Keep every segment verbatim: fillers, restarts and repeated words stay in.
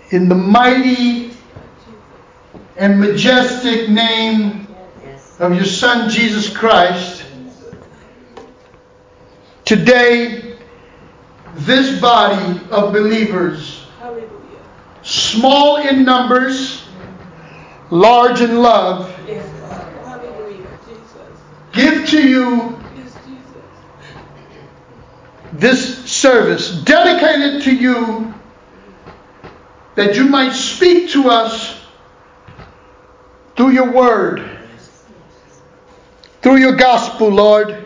In the mighty and majestic name of your Son, Jesus Christ, today, this body of believers, small in numbers, large in love, give to you this service, dedicated to you, that you might speak to us through your word, through your gospel, Lord.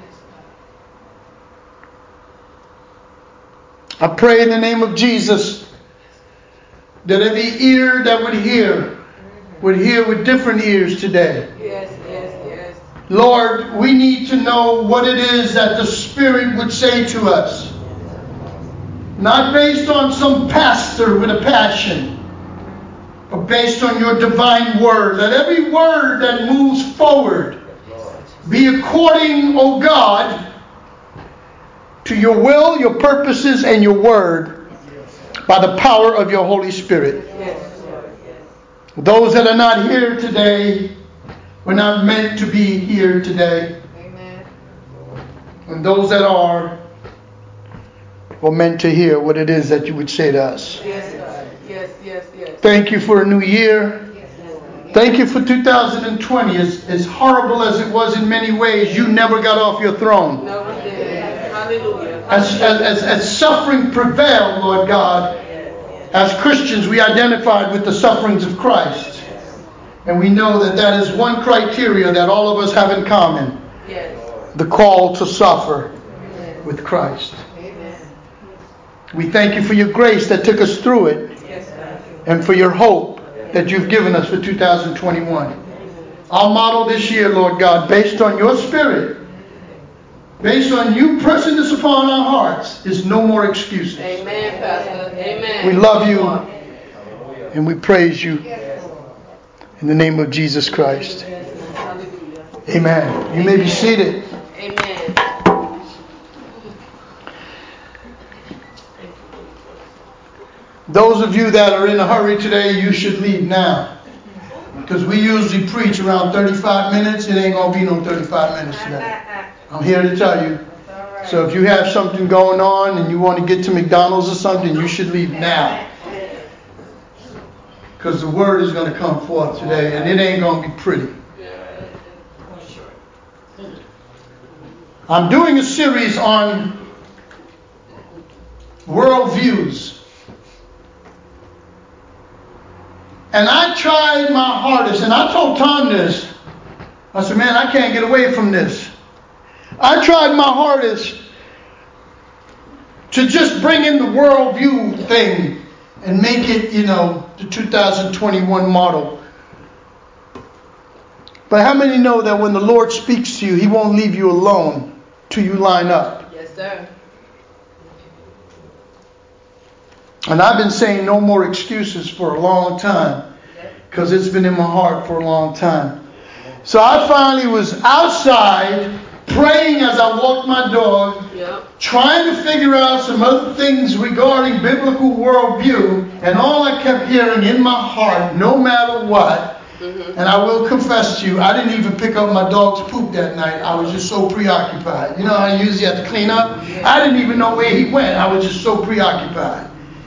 I pray in the name of Jesus that every ear that would hear would hear with different ears today. Yes, yes, yes. Lord, we need to know what it is that the Spirit would say to us. Not based on some pastor with a passion, but based on your divine word. Let every word that moves forward be according, O God, to your will, your purposes, and your word by the power of your Holy Spirit. Those that are not here today were not meant to be here today. And those that are were meant to hear what it is that you would say to us. Yes, yes, yes, yes. Thank you for a new year. Thank you for two thousand twenty. As, as horrible as it was in many ways, you never got off your throne. No, we didn't. Hallelujah. As, as, as, as suffering prevailed, Lord God, as Christians, we identified with the sufferings of Christ. And we know that that is one criteria that all of us have in common. Yes. The call to suffer with Christ. We thank you for your grace that took us through it, and for your hope that you've given us for two thousand twenty-one. Our motto this year, Lord God, based on your Spirit, based on you pressing this upon our hearts, is no more excuses. Amen, Pastor. Amen. We love you and we praise you in the name of Jesus Christ. Amen. You may be seated. Amen. Those of you that are in a hurry today, you should leave now. Because we usually preach around thirty-five minutes. It ain't going to be no thirty-five minutes today. I'm here to tell you. So if you have something going on and you want to get to McDonald's or something, you should leave now. Because the word is going to come forth today, and it ain't going to be pretty. I'm doing a series on worldviews. And I tried my hardest, and I told Tom this. I said, man, I can't get away from this. I tried my hardest to just bring in the worldview thing and make it, you know, the two thousand twenty-one model. But how many know that when the Lord speaks to you, He won't leave you alone till you line up? Yes, sir. And I've been saying no more excuses for a long time, because it's been in my heart for a long time. So I finally was outside praying as I walked my dog, yep. trying to figure out some other things regarding biblical worldview, and all I kept hearing in my heart, no matter what, mm-hmm. and I will confess to you, I didn't even pick up my dog's poop that night. I was just so preoccupied. You know how I usually have to clean up? I didn't even know where he went. I was just so preoccupied.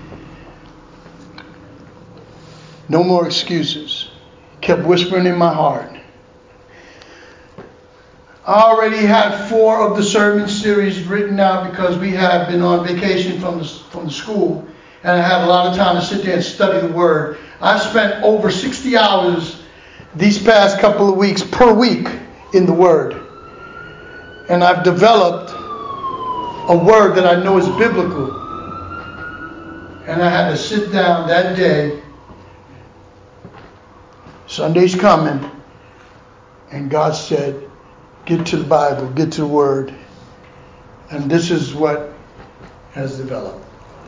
No more excuses. Kept whispering in my heart. I already had four of the sermon series written out because we have been on vacation from the, from the school. And I had a lot of time to sit there and study the Word. I've spent over sixty hours these past couple of weeks per week in the Word. And I've developed a Word that I know is biblical. And I had to sit down that day. Sunday's coming. And God said, get to the Bible, get to the Word. And this is what has developed.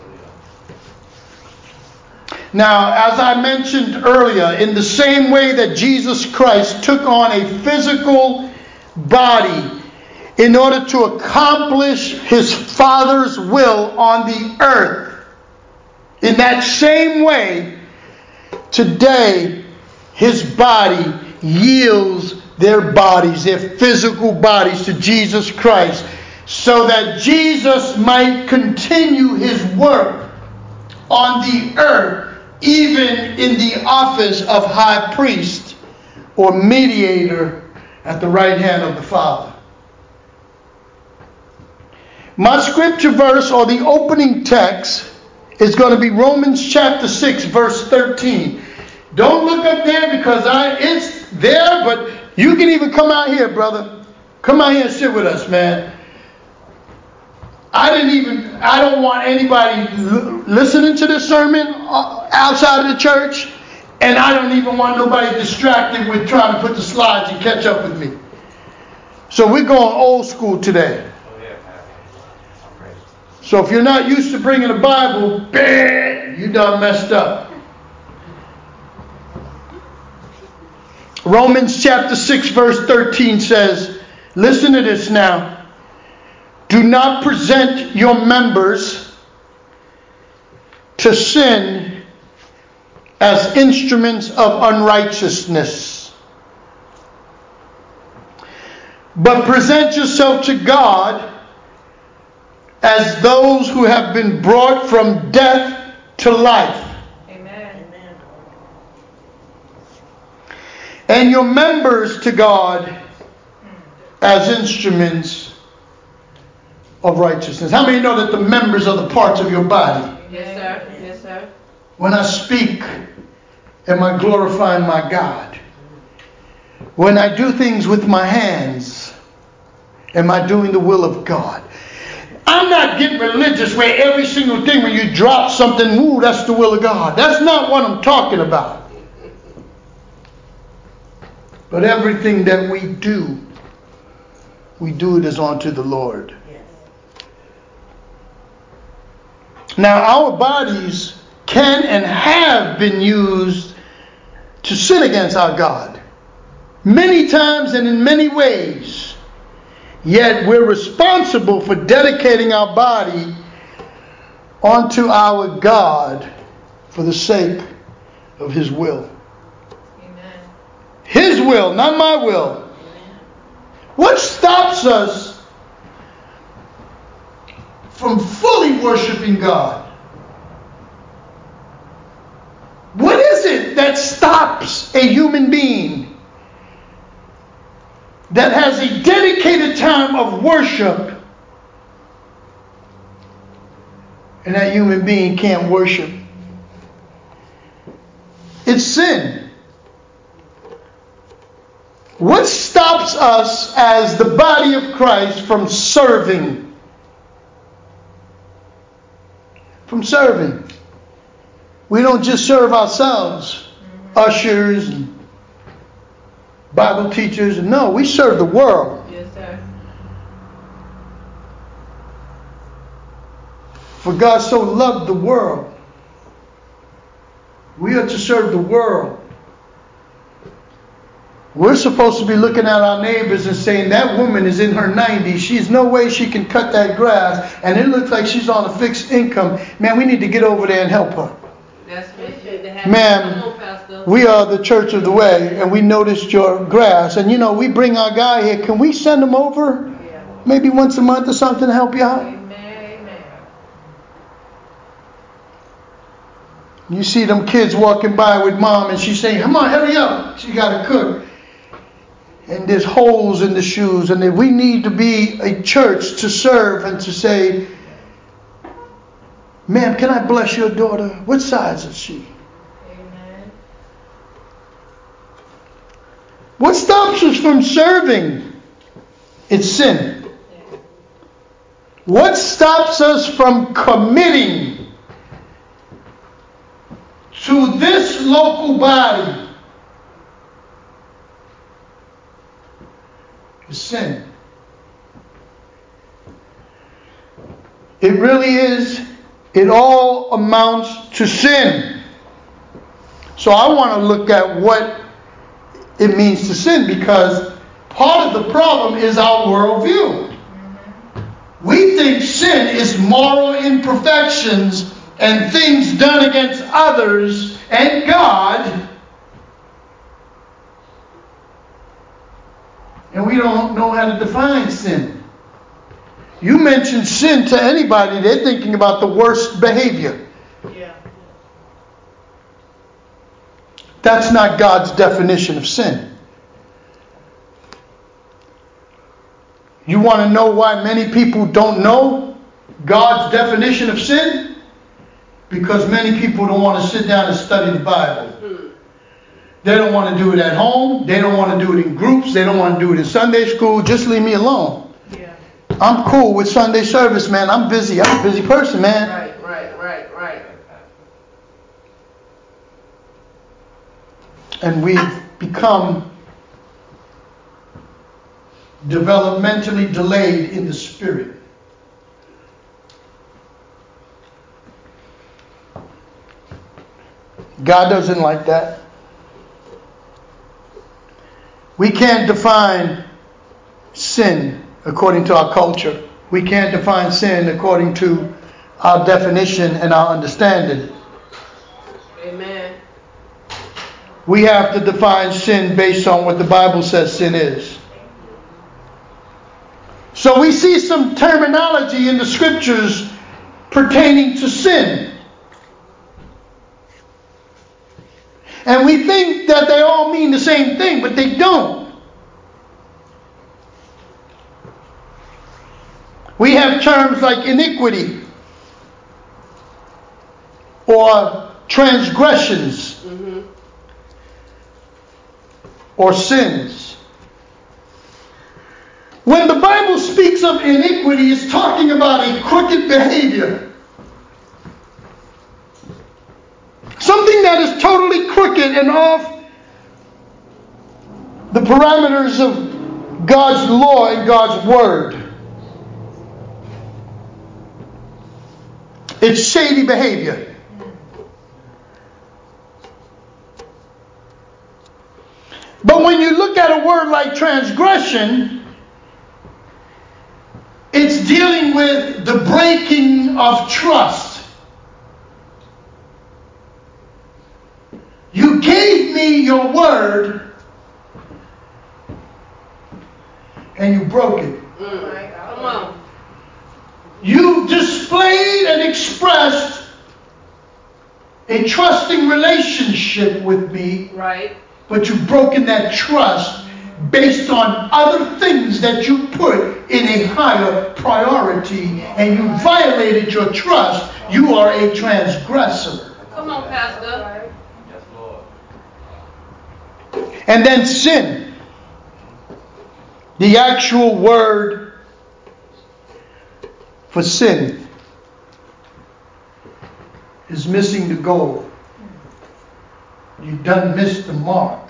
Now, as I mentioned earlier, in the same way that Jesus Christ took on a physical body in order to accomplish His Father's will on the earth, In that same way, today, his body yields their bodies, their physical bodies, to Jesus Christ, so that Jesus might continue his work on the earth, even in the office of high priest or mediator at the right hand of the Father. My scripture verse, or the opening text, is going to be Romans chapter six, verse thirteen. Don't look up there because I it's there, but you can even come out here, brother. Come out here and sit with us, man. I didn't even, I don't want anybody listening to this sermon outside of the church, and I don't even want nobody distracted with trying to put the slides and catch up with me. So we're going old school today. So if you're not used to bringing a Bible, bam, you done messed up. Romans chapter six, verse thirteen says, listen to this now. Do not present your members to sin as instruments of unrighteousness, but present yourself to God as those who have been brought from death to life. Amen. And your members to God as instruments of righteousness. How many know that the members are the parts of your body? Yes, sir. Yes, sir. When I speak, am I glorifying my God? When I do things with my hands, am I doing the will of God? I'm not getting religious where every single thing when you drop something, woo, that's the will of God. That's not what I'm talking about. But everything that we do, we do it as unto the Lord. Now, our bodies can and have been used to sin against our God many times and in many ways. Yet we're responsible for dedicating our body unto our God for the sake of his will. Amen. His will, not my will. Amen. What stops us from fully worshiping God? What is it that stops a human being that has a dedicated time of worship and that human being can't worship? It's sin. What stops us as the body of Christ from serving? From serving. We don't just serve ourselves, mm-hmm. ushers and Bible teachers. No, we serve the world. Yes, sir. For God so loved the world. We are to serve the world. We're supposed to be looking at our neighbors and saying, that woman is in her nineties. She's no way she can cut that grass. And it looks like she's on a fixed income. Man, we need to get over there and help her. That's what you need to have. Ma'am, we are the Church of the Way, and we noticed your grass. And, you know, we bring our guy here. Can we send him over yeah. maybe once a month or something to help you out? Amen, amen. You see them kids walking by with mom, and she's saying, come on, hurry up. She got to cook. And there's holes in the shoes. And we need to be a church to serve and to say, ma'am, can I bless your daughter? What size is she? Amen. What stops us from serving? It's sin. Yeah. What stops us from committing to this local body? It's sin. It really is. It all amounts to sin. So I want to look at what it means to sin, because part of the problem is our worldview. Mm-hmm. We think sin is moral imperfections and things done against others and God, and we don't know how to define sin. You mention sin to anybody, they're thinking about the worst behavior. Yeah. That's not God's definition of sin. You want to know why many people don't know God's definition of sin? Because many people don't want to sit down and study the Bible. They don't want to do it at home. They don't want to do it in groups. They don't want to do it in Sunday school. Just leave me alone. Yeah. I'm cool with Sunday service, man. I'm busy. I'm a busy person, man. Right, right, right, right. And we've become developmentally delayed in the spirit. God doesn't like that. We can't define sin according to our culture. We can't define sin according to our definition and our understanding. Amen. We have to define sin based on what the Bible says sin is. So we see some terminology in the scriptures pertaining to sin. And we think that they all mean the same thing, but they don't. We have terms like iniquity or transgressions Mm-hmm. or sins. When the Bible speaks of iniquity, it's talking about a crooked behavior. Something that is totally crooked and off the parameters of God's law and God's word. It's shady behavior. But when you look at a word like transgression, it's dealing with the breaking of trust. You gave me your word and you broke it. Mm. Come on. You displayed and expressed a trusting relationship with me, Right. but you've broken that trust based on other things that you put in a higher priority, and you violated your trust. You are a transgressor. Come on, Pastor. And then sin. The actual word for sin is missing the goal. You done missed the mark.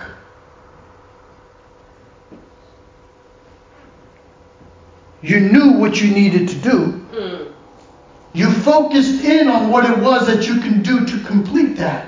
You knew what you needed to do. Mm. You focused in on what it was that you can do to complete that.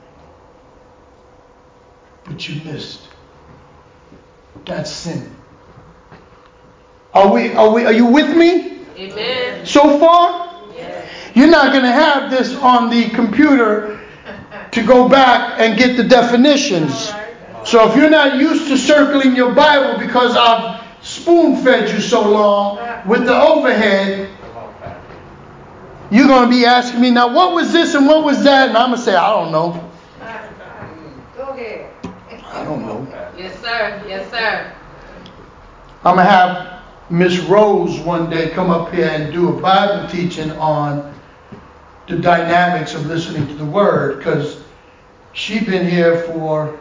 But you missed. That's sin. Are we, are we, are you with me? Amen. So far? Yes. You're not going to have this on the computer to go back and get the definitions. So if you're not used to circling your Bible because I've spoon-fed you so long with the overhead, you're going to be asking me, now what was this and what was that? And I'm going to say, I don't know. Go ahead. I don't know. Yes, sir. Yes, sir. I'm going to have Miss Rose one day come up here and do a Bible teaching on the dynamics of listening to the Word, because she's been here for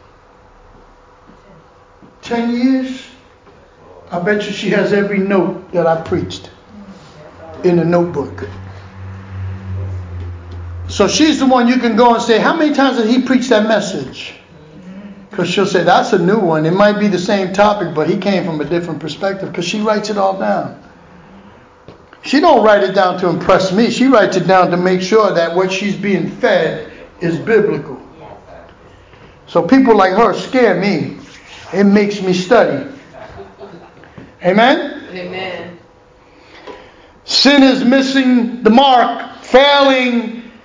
ten years. I bet you she has every note that I preached in a notebook. So she's the one you can go and say, how many times did he preach that message? Because she'll say, that's a new one. It might be the same topic, but he came from a different perspective, because she writes it all down. She don't write it down to impress me. She writes it down to make sure that what she's being fed is biblical. So people like her scare me. It makes me study. Amen? Amen. Sin is missing the mark, failing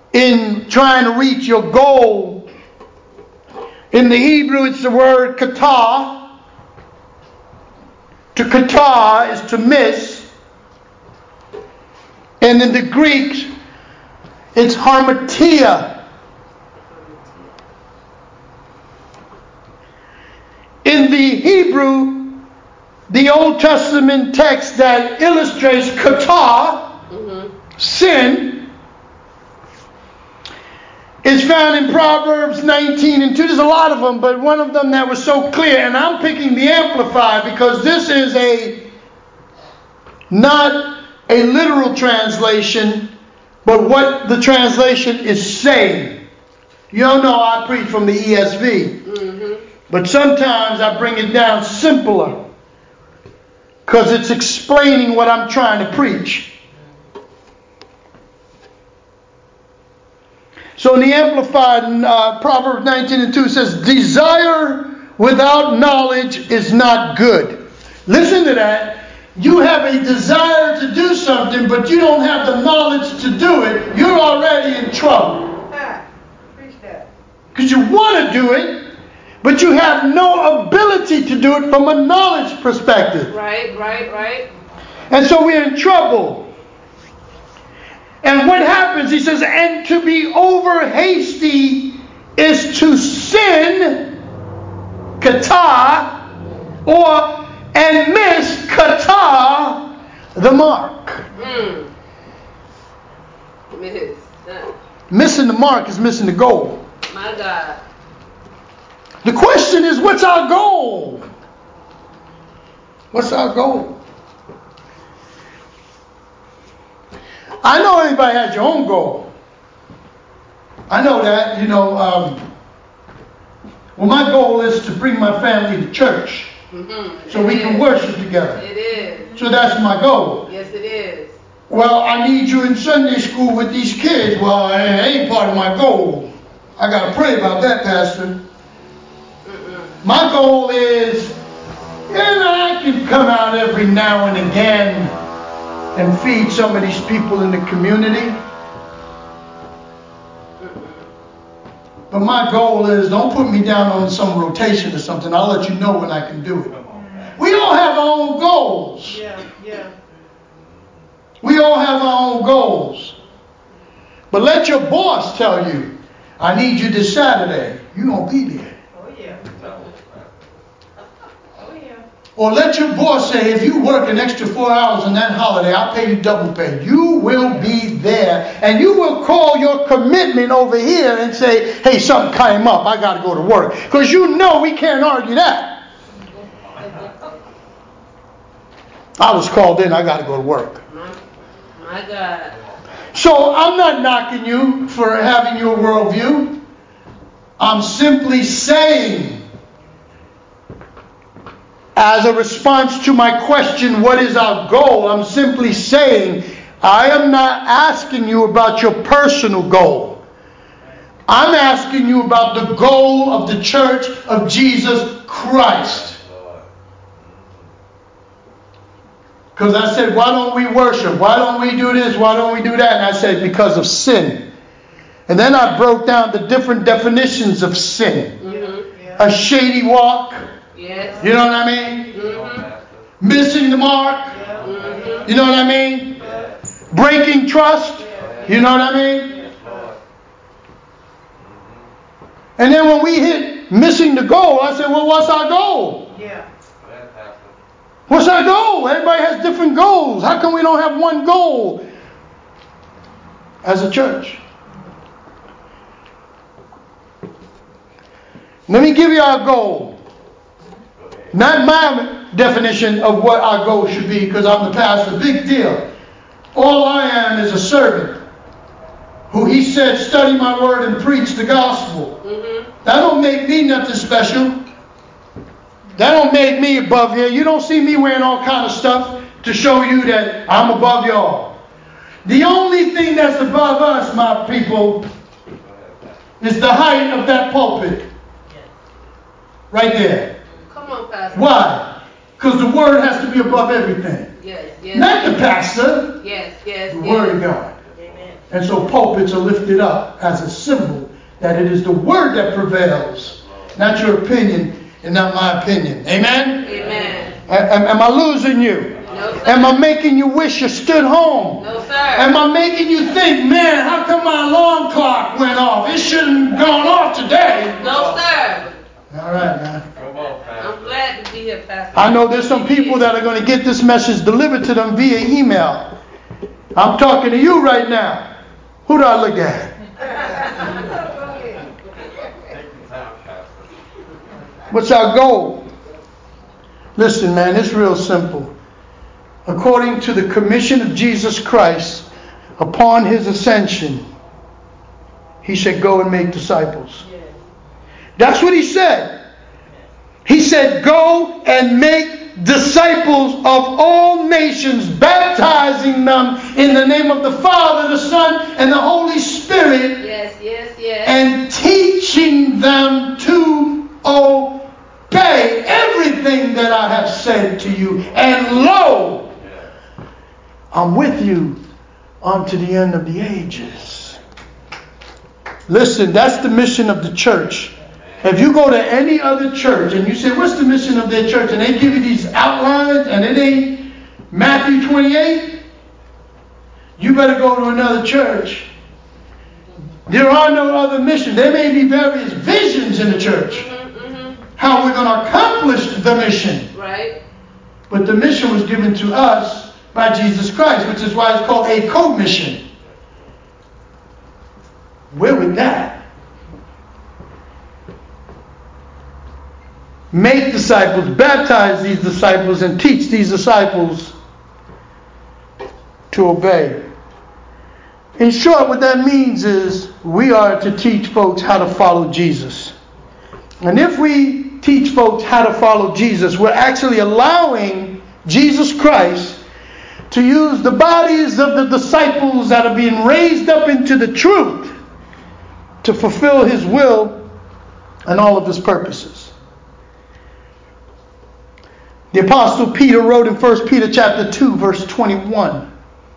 in trying to reach your goal. In the Hebrew, it's the word kata. To kata is to miss. And in the Greek, it's harmatia. In the Hebrew, the Old Testament text that illustrates kata, mm-hmm. sin, is found in Proverbs nineteen and two. There's a lot of them, but one of them that was so clear, and I'm picking the Amplified because this is a not a literal translation, but what the translation is saying. You don't know I preach from the E S V, mm-hmm. but sometimes I bring it down simpler because it's explaining what I'm trying to preach. So in the Amplified, uh, Proverbs nineteen and two says, desire without knowledge is not good. Listen to that. You have a desire to do something, but you don't have the knowledge to do it. You're already in trouble. Because you want to do it, but you have no ability to do it from a knowledge perspective. Right, right, right. And so we're in trouble. And what happens, he says, and to be over hasty is to sin, kata, or and miss kata, the mark. Mm. Miss. Uh. Missing the mark is missing the goal. My God. The question is, what's our goal? What's our goal? I know everybody has your own goal. I know that, you know, um, well, my goal is to bring my family to church. Mm-hmm. So it we is. Can worship together. It is. So that's my goal. Yes, it is. Well, I need you in Sunday school with these kids. Well, it ain't part of my goal. I got to pray about that, Pastor. Mm-mm. My goal is, and I can come out every now and again and feed some of these people in the community. But my goal is, don't put me down on some rotation or something. I'll let you know when I can do it. We all have our own goals. Yeah, yeah. We all have our own goals. But let your boss tell you, I need you this Saturday. You're going to be there. Oh, yeah. Oh, yeah. Or let your boss say, if you work an extra four hours on that holiday, I'll pay you double pay. You will be there. And you will call your commitment over here and say, hey, something came up. I got to go to work. Because you know we can't argue that. I was called in. I got to go to work. My God. So I'm not knocking you for having your worldview. I'm simply saying, as a response to my question, what is our goal? I'm simply saying, I am not asking you about your personal goal. I'm asking you about the goal of the Church of Jesus Christ. Because I said, why don't we worship? Why don't we do this? Why don't we do that? And I said, because of sin. And then I broke down the different definitions of sin. Mm-hmm. Yeah. A shady walk. Yes. You know what I mean? Mm-hmm. Missing the mark. Yeah. Mm-hmm. You know what I mean? Yeah. Breaking trust. Yeah. You know what I mean? Yeah. And then when we hit missing the goal, I said, well, what's our goal? Yeah. What's our goal? Everybody has different goals. How come we don't have one goal as a church? Let me give you our goal. Not my definition of what our goal should be, because I'm the pastor. Big deal. All I am is a servant who he said, study my word and preach the gospel. Mm-hmm. That don't make me nothing special. That don't make me above here. You don't see me wearing all kind of stuff to show you that I'm above y'all. The only thing that's above us, my people, is the height of that pulpit. Right there. Come on, Pastor. Why? Because the word has to be above everything. Yes, yes. Not the pastor. Yes, yes. The yes. word of God. Amen. And so pulpits are lifted up as a symbol that it is the word that prevails, not your opinion and not my opinion. Amen? Amen. Am, am I losing you? No, sir. Am I making you wish you stood home? No, sir. Am I making you think, man, how come my alarm clock went off? It shouldn't have gone off today. No, sir. All right, man. I'm glad to be here, Pastor. I know there's some people that are going to get this message delivered to them via email. I'm talking to you right now. Who do I look at? What's our goal? Listen, man, it's real simple. According to the commission of Jesus Christ, upon his ascension, he said, go and make disciples. That's what he said. He said, go and make disciples of all nations, baptizing them in the name of the Father, the Son, and the Holy Spirit. Yes, yes, yes. And teaching them to obey everything that I have said to you. And lo, I'm with you unto the end of the ages. Listen, that's the mission of the church. If you go to any other church and you say, what's the mission of their church? And they give you these outlines and it ain't Matthew twenty-eight, you better go to another church. There are no other missions. There may be various visions in the church. Mm-hmm, mm-hmm. How we're going to accomplish the mission. Right. But the mission was given to us by Jesus Christ, which is why it's called a co-mission. Where with that? Make disciples, baptize these disciples, and teach these disciples to obey. In short, what that means is we are to teach folks how to follow Jesus. And if we teach folks how to follow Jesus, we're actually allowing Jesus Christ to use the bodies of the disciples that are being raised up into the truth to fulfill his will and all of his purposes. The Apostle Peter wrote in First Peter chapter two, verse twenty-one.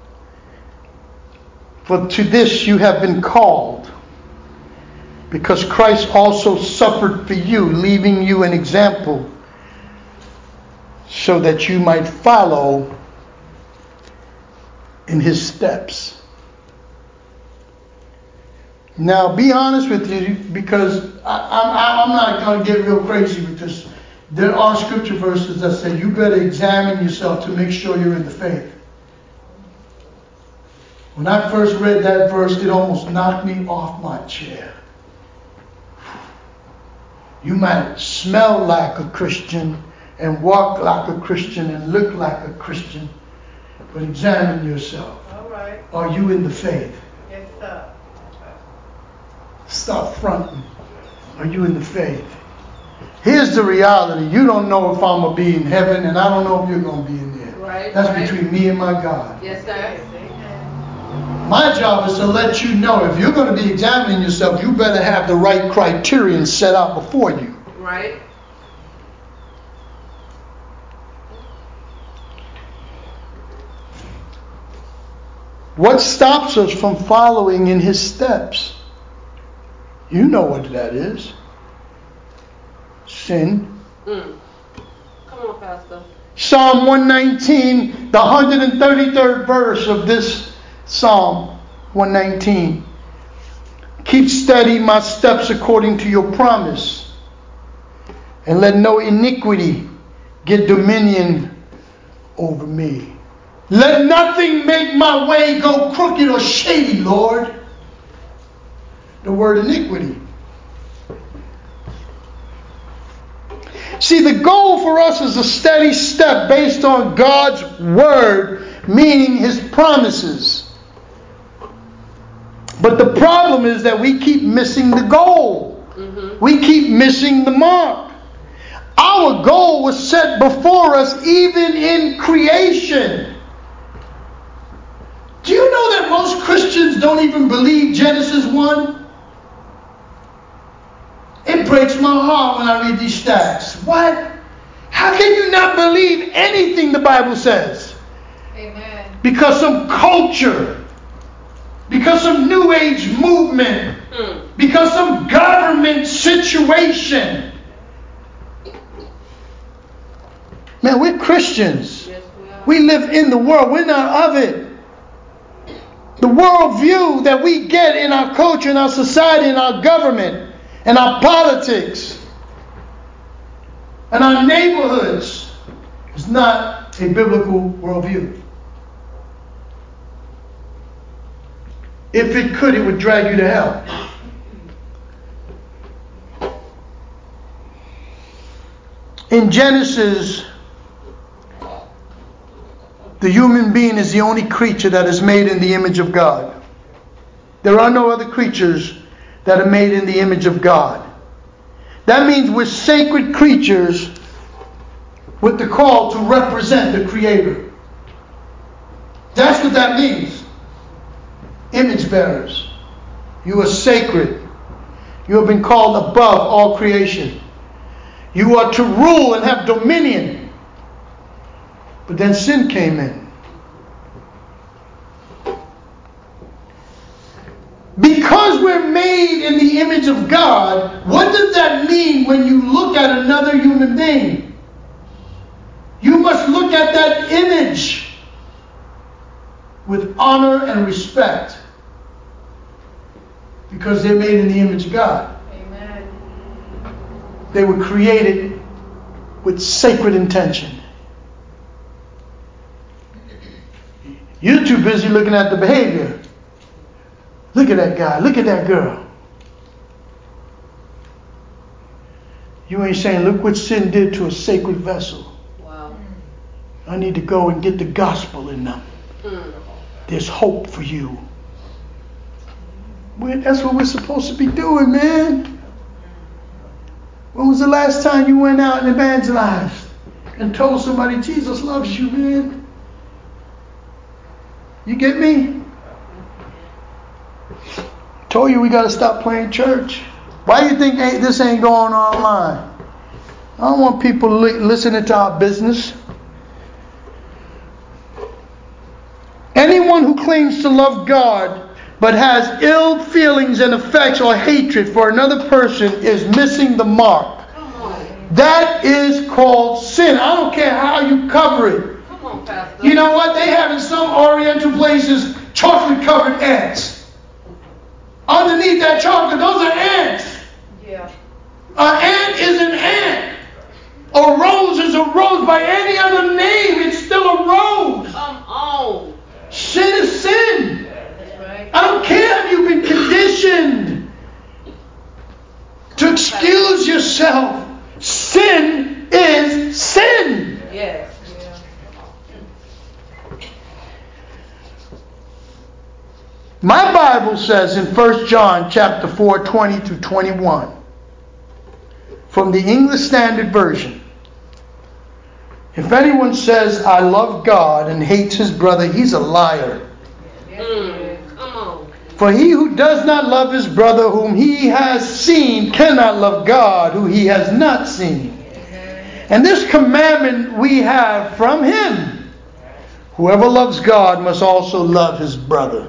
For to this you have been called, because Christ also suffered for you, leaving you an example, so that you might follow in his steps. Now, be honest with you, because I, I'm, I'm not going to get real crazy with this. There are scripture verses that say you better examine yourself to make sure you're in the faith. When I first read that verse, it almost knocked me off my chair. You might smell like a Christian and walk like a Christian and look like a Christian, but examine yourself. All right. Are you in the faith? Yes, sir. Stop fronting. Are you in the faith? Here's the reality. You don't know if I'm going to be in heaven, and I don't know if you're going to be in there. Right. That's right. between me and my God. Yes, sir. My job is to let you know if you're going to be examining yourself, you better have the right criterion set out before you. Right. What stops us from following in his steps? You know what that is. Sin. Mm. Come on, Pastor. Psalm one nineteen, the one hundred thirty-third verse of this Psalm one nineteen. Keep steady my steps according to your promise, and let no iniquity get dominion over me. Let nothing make my way go crooked or shady, Lord. The word iniquity. See, the goal for us is a steady step based on God's word, meaning his promises. But the problem is that we keep missing the goal. Mm-hmm. We keep missing the mark. Our goal was set before us even in creation. Do you know that most Christians don't even believe Genesis one? It breaks my heart when I read these stats. What? How can you not believe anything the Bible says? Amen. Because some culture because some new age movement, Mm. because some government situation. Man, we're Christians. Yes, we are. We live in the world. We're not of it. The worldview that we get in our culture, in our society, in our government, in our politics, and our neighborhoods is not a biblical worldview. If it could, it would drag you to hell. In Genesis, the human being is the only creature that is made in the image of God. There are no other creatures that are made in the image of God. That means we're sacred creatures with the call to represent the Creator. That's what that means. Image bearers. You are sacred. You have been called above all creation. You are to rule and have dominion. But then sin came in. Because we're made in the image of God, what does that mean when you look at another human being? You must look at that image with honor and respect. Because they're made in the image of God. Amen. They were created with sacred intention. You're too busy looking at the behavior. Look at that guy. Look at that girl. You ain't saying, look what sin did to a sacred vessel. Wow. I need to go and get the gospel in them. Mm. There's hope for you. Well, that's what we're supposed to be doing, man. When was the last time you went out and evangelized and told somebody Jesus loves you, man? You get me? Told you we got to stop playing church. Why do you think hey, this ain't going online? I don't want people li- listening to our business. Anyone who claims to love God but has ill feelings and affects or hatred for another person is missing the mark. Come on. That is called sin. I don't care how you cover it. Come on, Pastor. You know what? They have in some Oriental places chocolate covered ants. Underneath that chocolate, those are ants. Yeah. An ant is an ant. A rose is a rose. By any other name, it's still a rose. Come on. Sin is sin. That's right. I don't care if you've been conditioned to excuse yourself. Sin is sin. Yes. My Bible says in First John chapter four, twenty to twenty-one, from the English Standard Version, if anyone says, I love God and hates his brother, he's a liar. Mm. Come on. For he who does not love his brother whom he has seen cannot love God who he has not seen. And this commandment we have from him. Whoever loves God must also love his brother.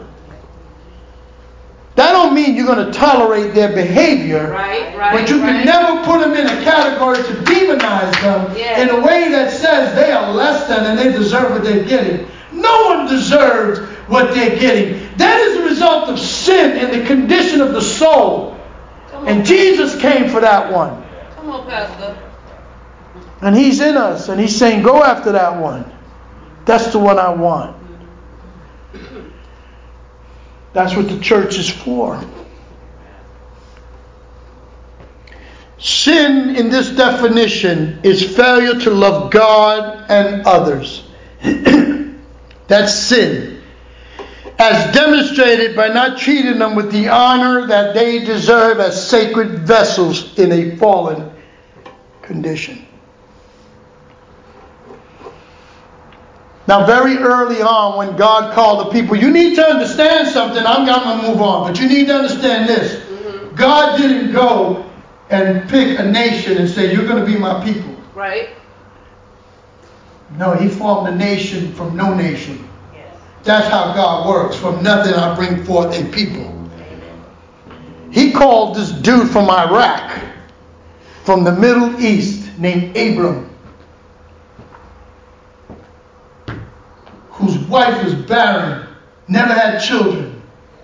That don't mean you're going to tolerate their behavior. Right, right, But you can right. never put them in a category to demonize them Yes. in a way that says they are less than and they deserve what they're getting. No one deserves what they're getting. That is a result of sin and the condition of the soul. Come on, And Jesus came for that one. Come on, Pastor. And he's in us. And he's saying, go after that one. That's the one I want. That's what the church is for. Sin in this definition is failure to love God and others. That's sin. As demonstrated by not treating them with the honor that they deserve as sacred vessels in a fallen condition. Now, very early on, when God called the people, you need to understand something. I'm going to move on, but you need to understand this. Mm-hmm. God didn't go and pick a nation and say, you're going to be my people. Right. No, he formed a nation from no nation. Yes. That's how God works. From nothing I bring forth a people. He called this dude from Iraq, from the Middle East, named Abram, whose wife was barren, never had children.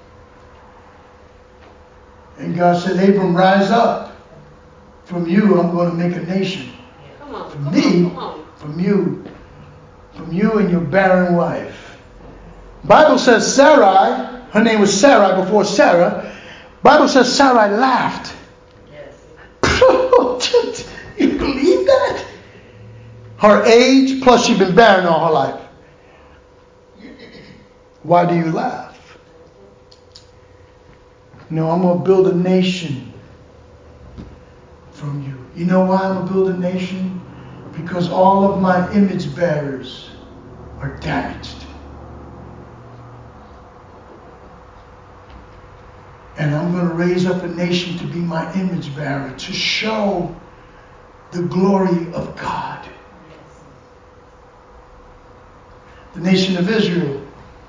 And God said, Abram, rise up. From you, I'm going to make a nation. Come on, From come me, on, come on. from you, from you and your barren wife. Bible says Sarai, her name was Sarai before Sarah. Bible says Sarai laughed. Yes. You believe that? Her age, plus she'd been barren all her life. Why do you laugh? No, I'm going to build a nation from you. You know why I'm going to build a nation? Because all of my image bearers are damaged. And I'm going to raise up a nation to be my image bearer, to show the glory of God. The nation of Israel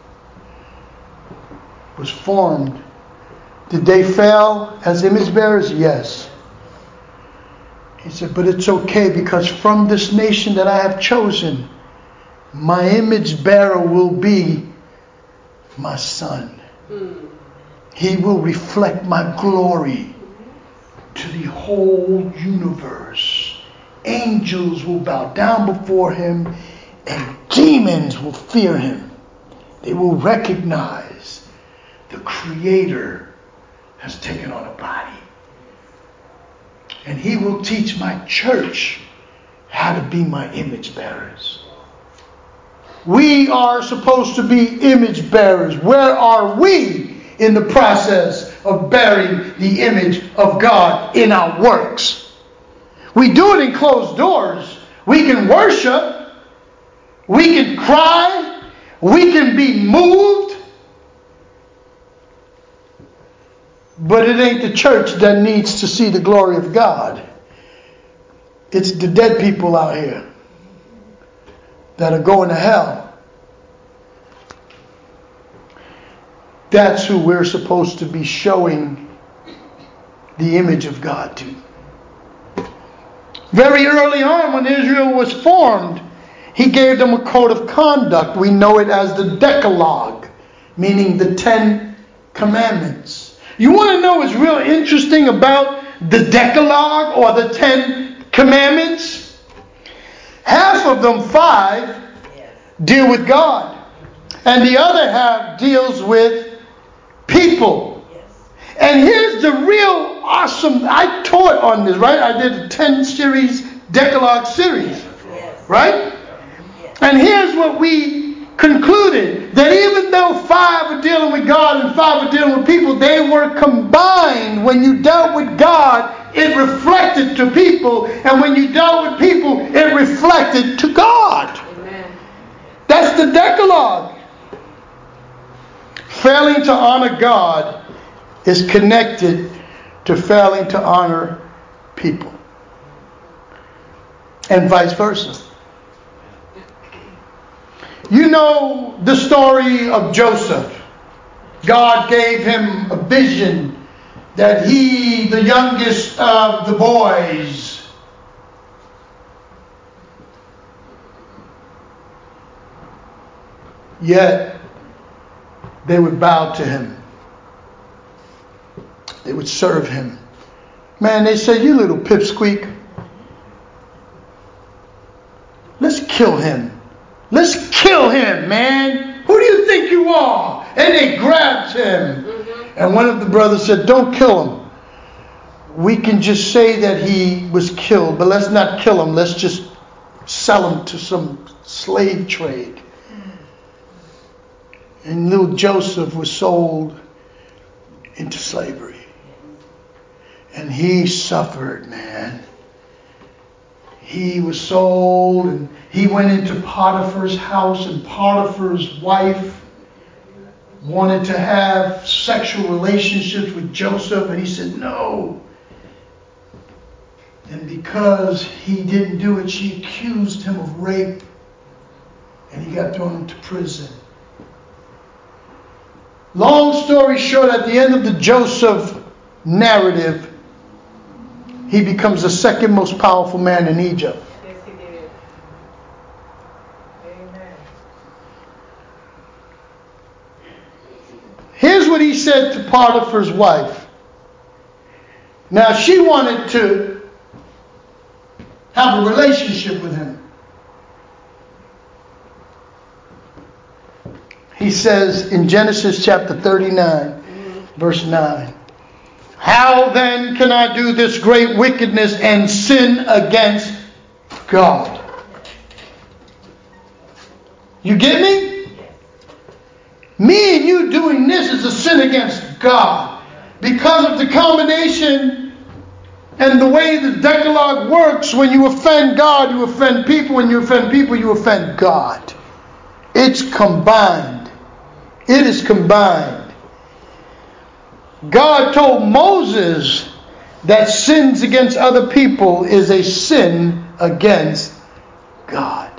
was formed. Did they fail as image bearers? Yes. He said, but it's okay, because from this nation that I have chosen, my image bearer will be my son. Mm. He will reflect my glory to the whole universe. Angels will bow down before him, and demons will fear him. They will recognize the Creator has taken on a body. And he will teach my church how to be my image bearers. We are supposed to be image bearers. Where are we in the process of bearing the image of God in our works? We do it in closed doors. We can worship. We can cry. We can be moved. But it ain't the church that needs to see the glory of God. It's the dead people out here that are going to hell. That's who we're supposed to be showing the image of God to. Very early on, when Israel was formed, he gave them a code of conduct. We know it as the Decalogue, meaning the Ten Commandments. You want to know what's real interesting about the Decalogue or the Ten Commandments? Half of them, five, deal with God. And the other half deals with people. And here's the real awesome, I taught on this, right? I did a ten series Decalogue series, right? And here's what we concluded, that even though five are dealing with God and five are dealing with people, they were combined. When you dealt with God, it reflected to people. And when you dealt with people, it reflected to God. Amen. That's the Decalogue. Failing to honor God is connected to failing to honor people. And vice versa. You know the story of Joseph. God gave him a vision that he, the youngest of the boys, yet they would bow to him. They would serve him. Man, they say, you little pipsqueak, let's kill him. Let's kill him, man. Who do you think you are? And they grabbed him. Mm-hmm. And one of the brothers said, don't kill him. We can just say that he was killed, but let's not kill him. Let's just sell him to some slave trade. And little Joseph was sold into slavery. And he suffered, man. He was sold, and he went into Potiphar's house, and Potiphar's wife wanted to have sexual relationships with Joseph, and he said no. And because he didn't do it, she accused him of rape, and he got thrown into prison. Long story short, at the end of the Joseph narrative, he becomes the second most powerful man in Egypt. Yes, he did. Amen. Here's what he said to Potiphar's wife. Now, she wanted to have a relationship with him. He says in Genesis chapter thirty-nine, mm-hmm. verse nine, how then can I do this great wickedness and sin against God? You get me? Me and you doing this is a sin against God. Because of the combination and the way the Decalogue works, when you offend God, you offend people. When you offend people, you offend God. It's combined. It is combined. God told Moses that sins against other people is a sin against God.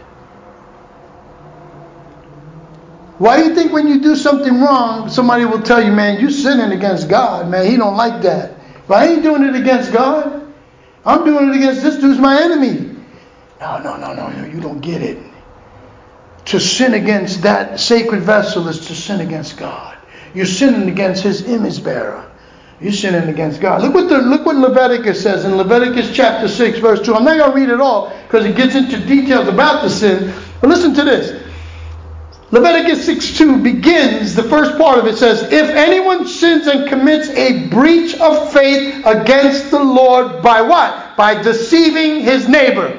Why do you think when you do something wrong, somebody will tell you, man, you're sinning against God, man. He don't like that. But I ain't doing it against God. I'm doing it against this dude's my enemy. No, no, no, no, no. You don't get it. To sin against that sacred vessel is to sin against God. You're sinning against His image bearer. You're sinning against God. Look what the look what Leviticus says in Leviticus chapter six, verse two. I'm not going to read it all because it gets into details about the sin. But listen to this. Leviticus six two begins, the first part of it says, if anyone sins and commits a breach of faith against the Lord by what? By deceiving his neighbor.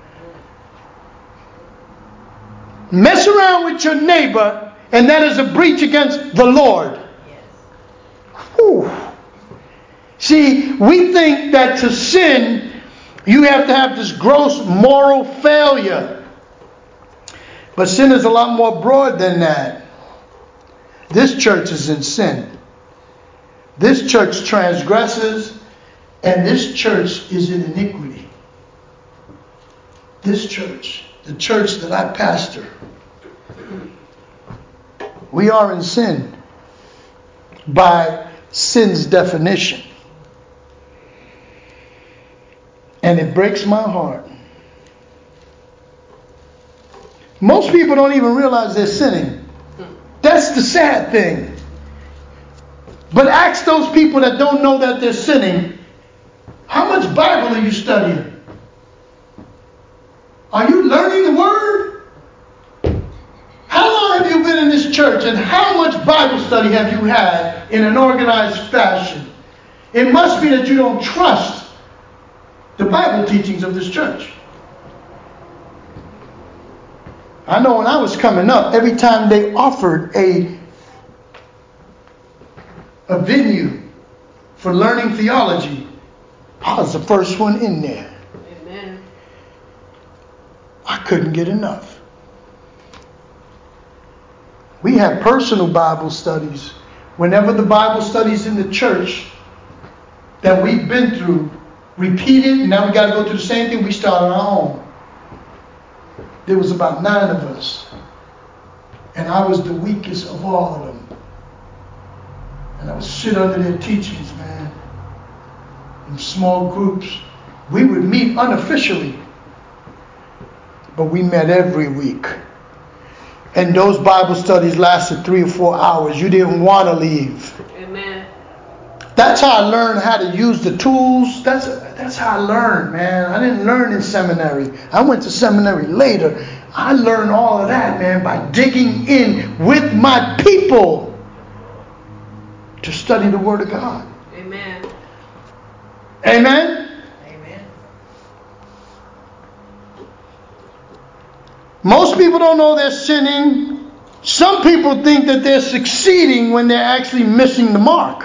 Mess around with your neighbor, and that is a breach against the Lord. Whew. See, we think that to sin, you have to have this gross moral failure. But sin is a lot more broad than that. This church is in sin. This church transgresses, and this church is in iniquity. This church, the church that I pastor, we are in sin by sin's definition. And it breaks my heart. Most people don't even realize they're sinning. That's the sad thing. But ask those people that don't know that they're sinning, how much Bible are you studying? Are you learning the Word? How long have you been in this church, and how much Bible study have you had in an organized fashion? It must be that you don't trust the Bible teachings of this church. I know when I was coming up, every time they offered a, a venue for learning theology, I was the first one in there. Amen. I couldn't get enough. We have personal Bible studies. Whenever the Bible studies in the church that we've been through repeated, and now we got to go through the same thing, we start on our own. There was about nine of us. And I was the weakest of all of them. And I would sit under their teachings, man. In small groups. We would meet unofficially. But we met every week. And those Bible studies lasted three or four hours. You didn't want to leave. Amen. That's how I learned how to use the tools. That's that's how I learned, man. I didn't learn in seminary. I went to seminary later. I learned all of that, man, by digging in with my people to study the Word of God. Amen. Amen? Amen. Most people don't know they're sinning. Some people think that they're succeeding when they're actually missing the mark.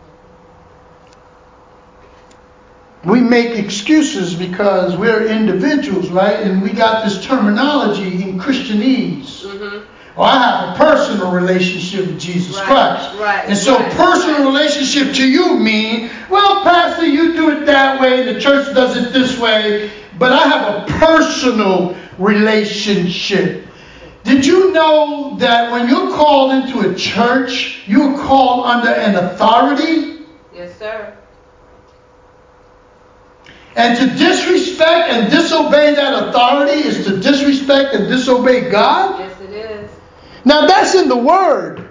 We make excuses because we're individuals, right? And we got this terminology in Christianese. Mm-hmm. Well, I have a personal relationship with Jesus right, Christ. Right, and so right, personal right. relationship to you mean, well, Pastor, you do it that way, the church does it this way, but I have a personal relationship. Did you know that when you're called into a church, you're called under an authority? Yes, sir. And to disrespect and disobey that authority is to disrespect and disobey God? Yes, it is. Now that's in the Word.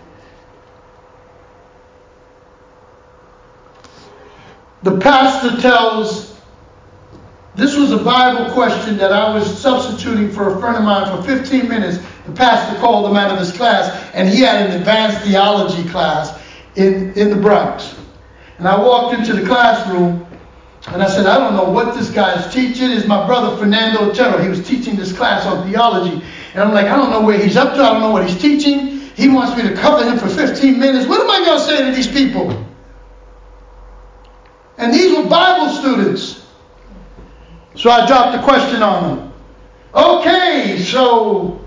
The pastor tells, this was a Bible question that I was substituting for a friend of mine for fifteen minutes. The pastor called him out of his class, and he had an advanced theology class in, in the Bronx. And I walked into the classroom, and I said, I don't know what this guy is teaching. It's my brother Fernando Otero. He was teaching this class on theology. And I'm like, I don't know where he's up to. I don't know what he's teaching. He wants me to cover him for fifteen minutes. What am I going to say to these people? And these were Bible students. So I dropped the question on them. Okay, so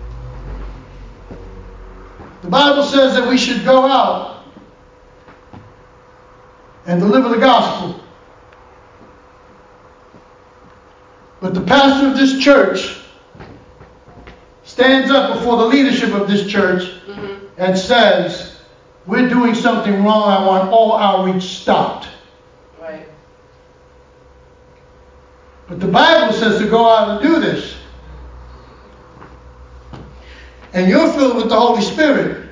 the Bible says that we should go out and deliver the gospel. But the pastor of this church stands up before the leadership of this church mm-hmm. and says, we're doing something wrong. I want all outreach stopped. Right. But the Bible says to go out and do this. And you're filled with the Holy Spirit.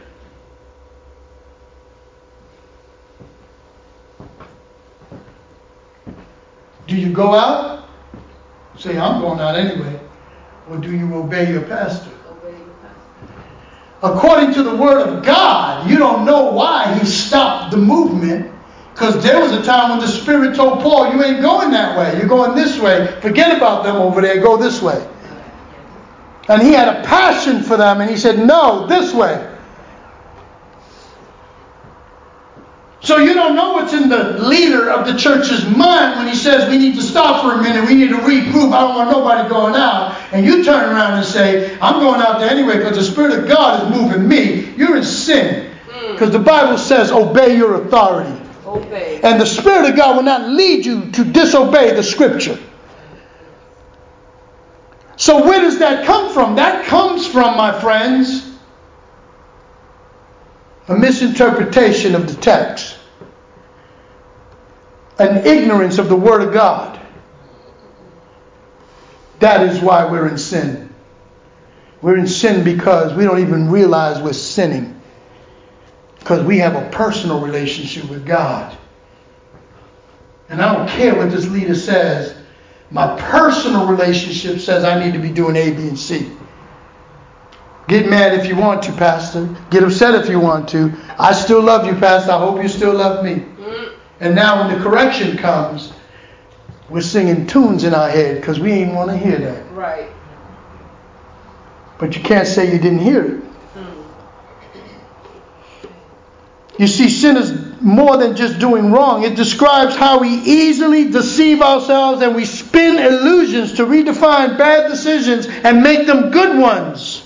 Do you go out? Say, I'm going out anyway. Or do you obey your pastor? Obey your pastor. According to the Word of God, you don't know why he stopped the movement. Because there was a time when the Spirit told Paul, you ain't going that way. You're going this way. Forget about them over there. Go this way. And he had a passion for them. And he said, no, this way. So you don't know what's in the leader of the church's mind when he says we need to stop for a minute. We need to regroup. I don't want nobody going out. And you turn around and say, I'm going out there anyway because the Spirit of God is moving me. You're in sin. Because the Bible says obey your authority. Obey. And the Spirit of God will not lead you to disobey the Scripture. So where does that come from? That comes from, my friends, a misinterpretation of the text. An ignorance of the Word of God. That is why we're in sin. We're in sin because we don't even realize we're sinning. Because we have a personal relationship with God. And I don't care what this leader says. My personal relationship says I need to be doing A, B, and C. Get mad if you want to, Pastor. Get upset if you want to. I still love you, Pastor. I hope you still love me. Mm. And now when the correction comes, we're singing tunes in our head because we ain't want to hear that. Right. But you can't say you didn't hear it. You see, sin is more than just doing wrong. It describes how we easily deceive ourselves and we spin illusions to redefine bad decisions and make them good ones.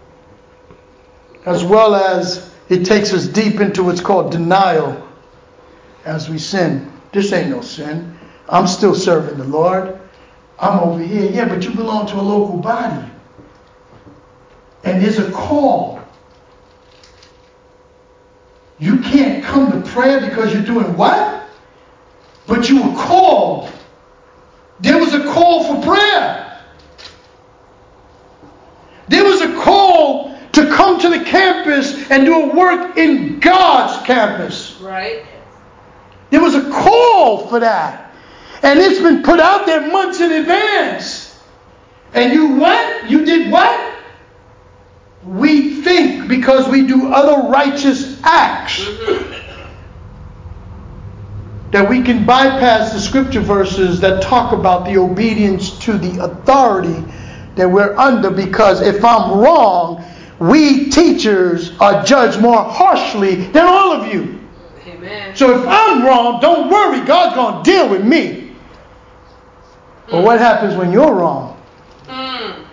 As well as it takes us deep into what's called denial as we sin. This ain't no sin. I'm still serving the Lord. I'm over here. Yeah, but you belong to a local body. And there's a call. You can't come to prayer because you're doing what? But you were called. There was a call for prayer. There was a call to come to the campus and do a work in God's campus. Right. There was a call for that. And it's been put out there months in advance. And you what? You did what? We think because we do other righteous acts mm-hmm. that we can bypass the scripture verses that talk about the obedience to the authority that we're under, because if I'm wrong, we teachers are judged more harshly than all of you. Amen. So if I'm wrong, don't worry, God's going to deal with me. Mm. But what happens when you're wrong? Mm.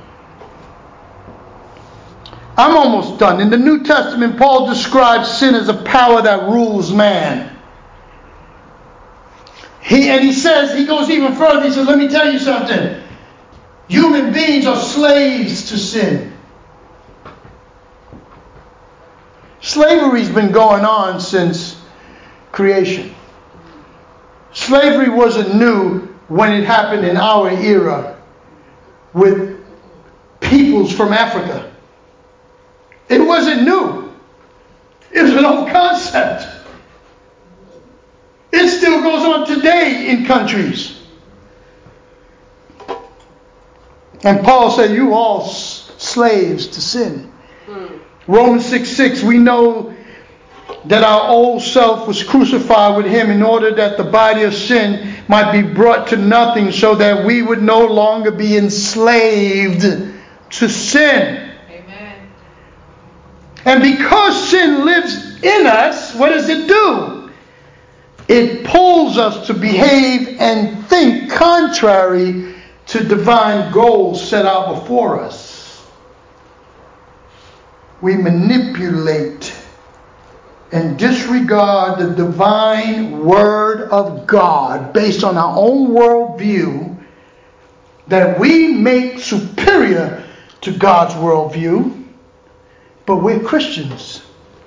I'm almost done. In the New Testament, Paul describes sin as a power that rules man. He and he says, he goes even further. He says, let me tell you something. Human beings are slaves to sin. Slavery's been going on since creation. Slavery wasn't new when it happened in our era with peoples from Africa. It wasn't new. It was an old concept. It still goes on today in countries. And Paul said, you all s- slaves to sin. Mm. Romans six six, we know that our old self was crucified with him in order that the body of sin might be brought to nothing, so that we would no longer be enslaved to sin. Amen. And because sin lives in us, what does it do? It pulls us to behave and think contrary to divine goals set out before us. We manipulate and disregard the divine word of God based on our own worldview that we make superior to God's worldview, but we're Christians.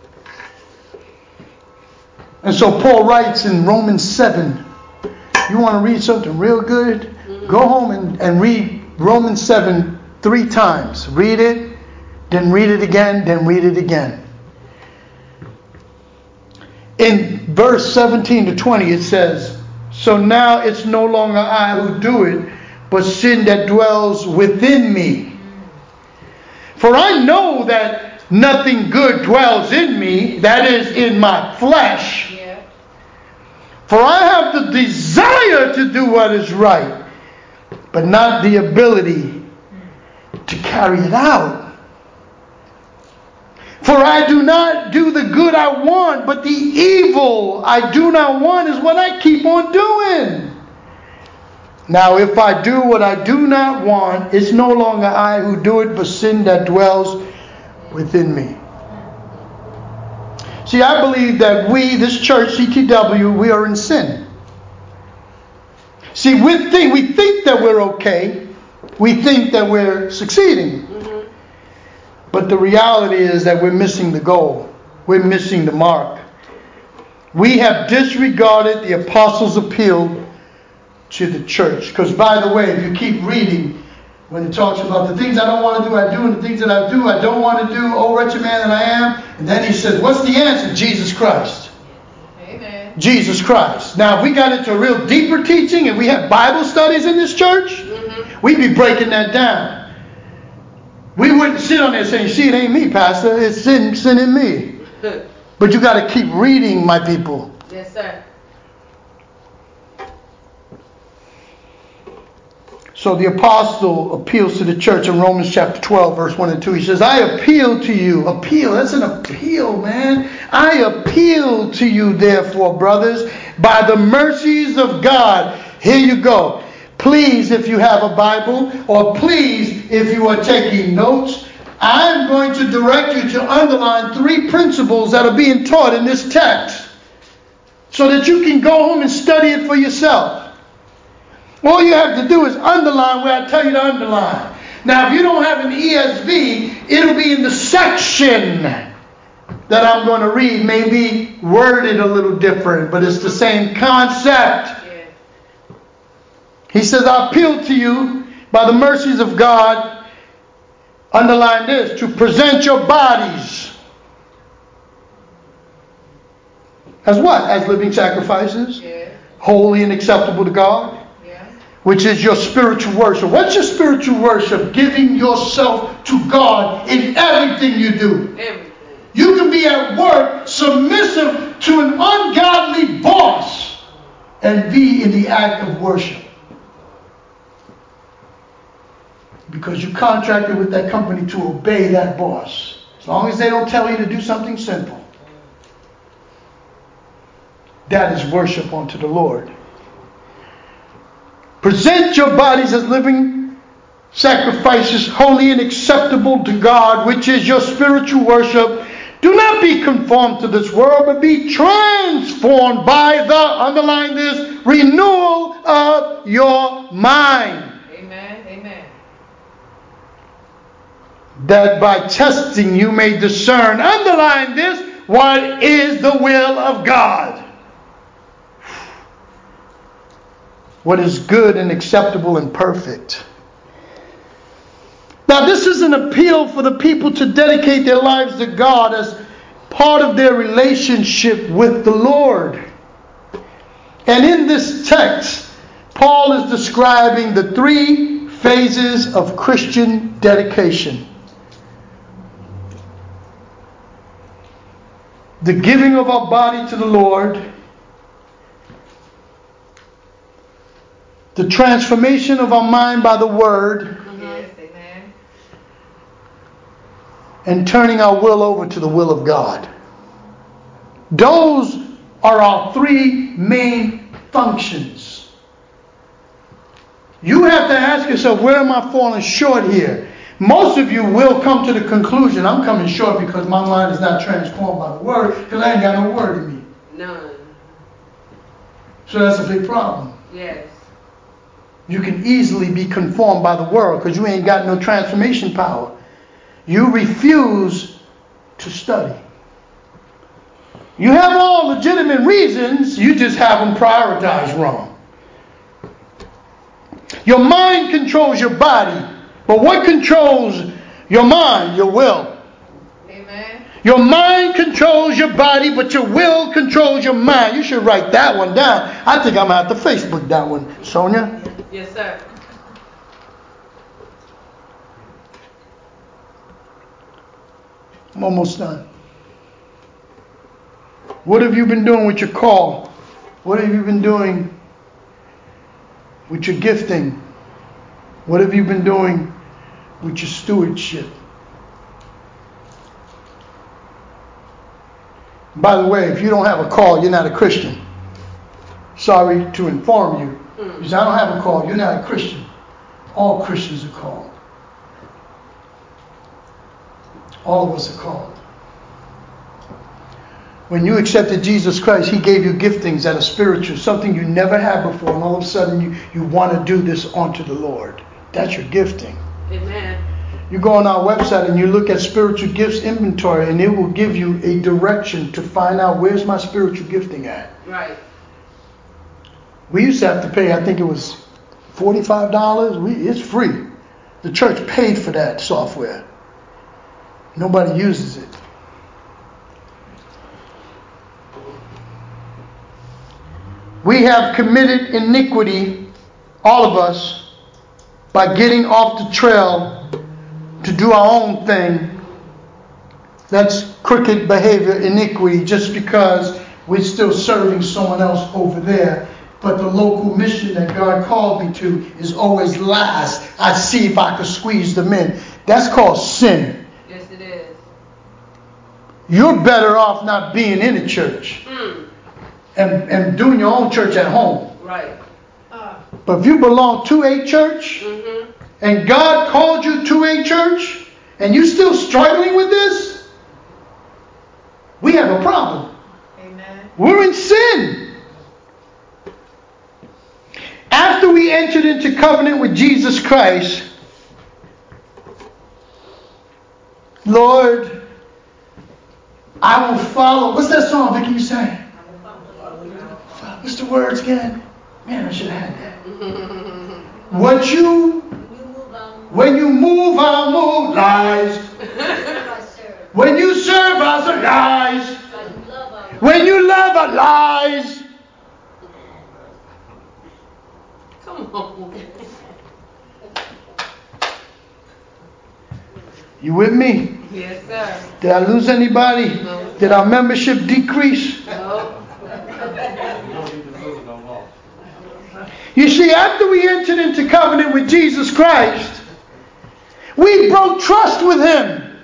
And so Paul writes in Romans seven, you want to read something real good? Go home and, and read Romans seven three times. Read it, then read it again, then read it again. In verse seventeen to twenty it says, so now it's no longer I who do it, but sin that dwells within me. For I know that nothing good dwells in me, that is, in my flesh. Yeah. For I have the desire to do what is right, but not the ability to carry it out. For I do not do the good I want, but the evil I do not want is what I keep on doing. Now if I do what I do not want, it's no longer I who do it, but sin that dwells within me. See, I believe that we, this church, C T W, we are in sin. See, we think, we think that we're okay. We think that we're succeeding. Mm-hmm. But the reality is that we're missing the goal. We're missing the mark. We have disregarded the apostles' appeal to the church. Because, by the way, if you keep reading, when it talks about the things I don't want to do, I do, and the things that I do, I don't want to do, oh, wretched man that I am. And then he says, what's the answer? Jesus Christ. Amen. Jesus Christ. Now, if we got into real deeper teaching and we have Bible studies in this church, mm-hmm. we'd be breaking that down. We wouldn't sit on there saying, see, it ain't me, Pastor. It's sin, sin in me. But you got to keep reading, my people. Yes, sir. So the apostle appeals to the church in Romans chapter twelve, verse one and two. He says, I appeal to you. Appeal. That's an appeal, man. I appeal to you, therefore, brothers, by the mercies of God. Here you go. Please, if you have a Bible, or please, if you are taking notes, I'm going to direct you to underline three principles that are being taught in this text so that you can go home and study it for yourself. All you have to do is underline where I tell you to underline. Now, if you don't have an E S V, it'll be in the section that I'm going to read. Maybe worded a little different, but it's the same concept. He says, I appeal to you by the mercies of God, underline this, to present your bodies as what? As living sacrifices, yeah. Holy and acceptable to God. Which is your spiritual worship. What's your spiritual worship? Giving yourself to God in everything you do. Everything. You can be at work submissive to an ungodly boss and be in the act of worship. Because you contracted with that company to obey that boss. As long as they don't tell you to do something simple. That is worship unto the Lord. Present your bodies as living sacrifices, holy and acceptable to God, which is your spiritual worship. Do not be conformed to this world, but be transformed by the, underline this, renewal of your mind. Amen. Amen. That by testing you may discern, underline this, what is the will of God. What is good and acceptable and perfect. Now, this is an appeal for the people to dedicate their lives to God as part of their relationship with the Lord. And in this text, Paul is describing the three phases of Christian dedication. The giving of our body to the Lord, the transformation of our mind by the Word, Yes, amen. and turning our will over to the will of God. Those are our three main functions. You have to ask yourself, where am I falling short here? Most of you will come to the conclusion, I'm coming short because my mind is not transformed by the Word, because I ain't got no Word in me. None. So that's a big problem. Yes. You can easily be conformed by the world because you ain't got no transformation power. You refuse to study. You have all legitimate reasons, you just have them prioritized wrong. Your mind controls your body, but what controls your mind? Your will. Amen. Your mind controls your body, but your will controls your mind. You should write that one down. I think I'm going to have to Facebook that one, Sonia. Yes, sir. I'm almost done. What have you been doing with your call? What have you been doing with your gifting? What have you been doing with your stewardship? By the way, if you don't have a call, you're not a Christian. Sorry to inform you. You say, I don't have a call, you're not a Christian. All Christians are called. All of us are called. When you accepted Jesus Christ, He gave you giftings that are spiritual, something you never had before, and all of a sudden you, you want to do this unto the Lord. That's your gifting. Amen. You go on our website and you look at spiritual gifts inventory, and it will give you a direction to find out where's my spiritual gifting at. Right. We used to have to pay, I think it was forty-five dollars. We, it's free. The church paid for that software. Nobody uses it. We have committed iniquity, all of us, by getting off the trail to do our own thing. That's crooked behavior, iniquity, just because we're still serving someone else over there. But the local mission that God called me to is always last. I see if I could squeeze them in. That's called sin. Yes, it is. You're better off not being in a church Mm. and, and doing your own church at home. Right. Uh, But if you belong to a church, Mm-hmm. and God called you to a church, and you're still struggling with this, we have a problem. amen. We're in sin. After we entered into covenant with Jesus Christ, Lord, I will follow. What's that song, Vicky, you sang? What's the words again? Man, I should have had that. What you, when you move, I'll move. Lies. When you serve us, are lies. When you love, are lies. Come on. You with me? Yes, sir. Did I lose anybody? No. Did our membership decrease? No. You see, after we entered into covenant with Jesus Christ, we broke trust with Him.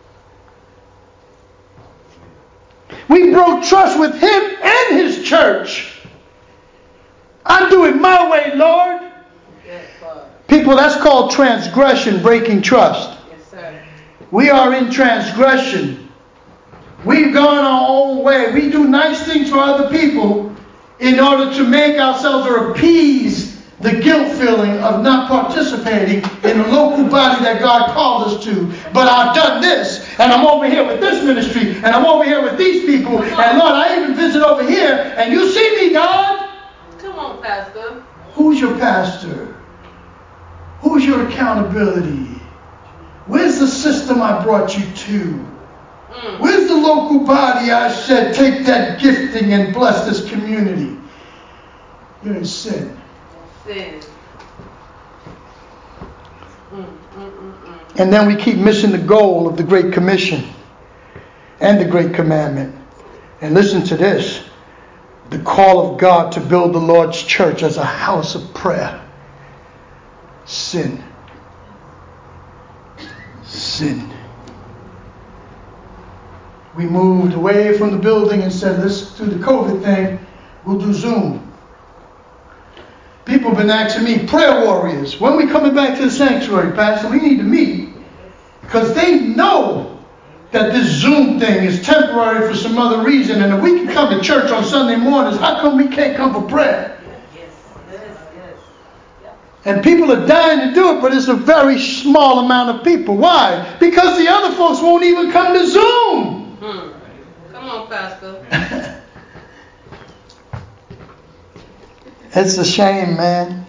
We broke trust with Him and His church. I do it my way, Lord. Yes, sir. People, that's called transgression, breaking trust. Yes, sir. We are in transgression. We've gone our own way. We do nice things for other people in order to make ourselves or appease the guilt feeling of not participating in the local body that God called us to. But I've done this, and I'm over here with this ministry, and I'm over here with these people, and Lord, I even visit over here, and you see me, God. Come on, Pastor. Who's your pastor? Who's your accountability? Where's the system I brought you to? Mm. Where's the local body I said, take that gifting and bless this community? You're in sin. Sin. Mm, mm, mm, mm. And then we keep missing the goal of the Great Commission and the Great Commandment. And listen to this. The call of God to build the Lord's church as a house of prayer. Sin. Sin. We moved away from the building and said, let's do the COVID thing. We'll do Zoom. People have been asking me, prayer warriors, when are we coming back to the sanctuary, Pastor? We need to meet. Because they know that this Zoom thing is temporary for some other reason. And if we can come to church on Sunday mornings, how come we can't come for prayer? Yes, yes, yes. Yep. And people are dying to do it, but it's a very small amount of people. Why? Because the other folks won't even come to Zoom. Hmm. Come on, Pastor. It's a shame, man.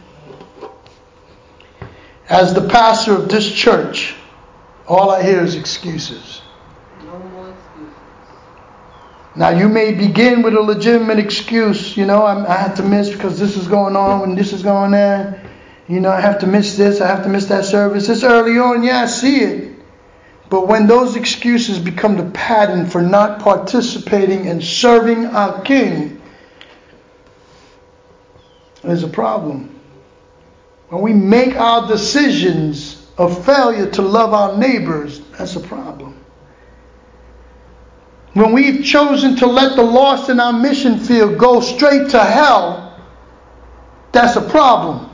As the pastor of this church, all I hear is excuses. No more excuses. Now, you may begin with a legitimate excuse. You know, I, I have to miss because this is going on and this is going on. You know, I have to miss this. I have to miss that service. It's early on. Yeah, I see it. But when those excuses become the pattern for not participating and serving our King, there's a problem. When we make our decisions of failure to love our neighbors, that's a problem. When we've chosen to let the lost in our mission field go straight to hell, that's a problem.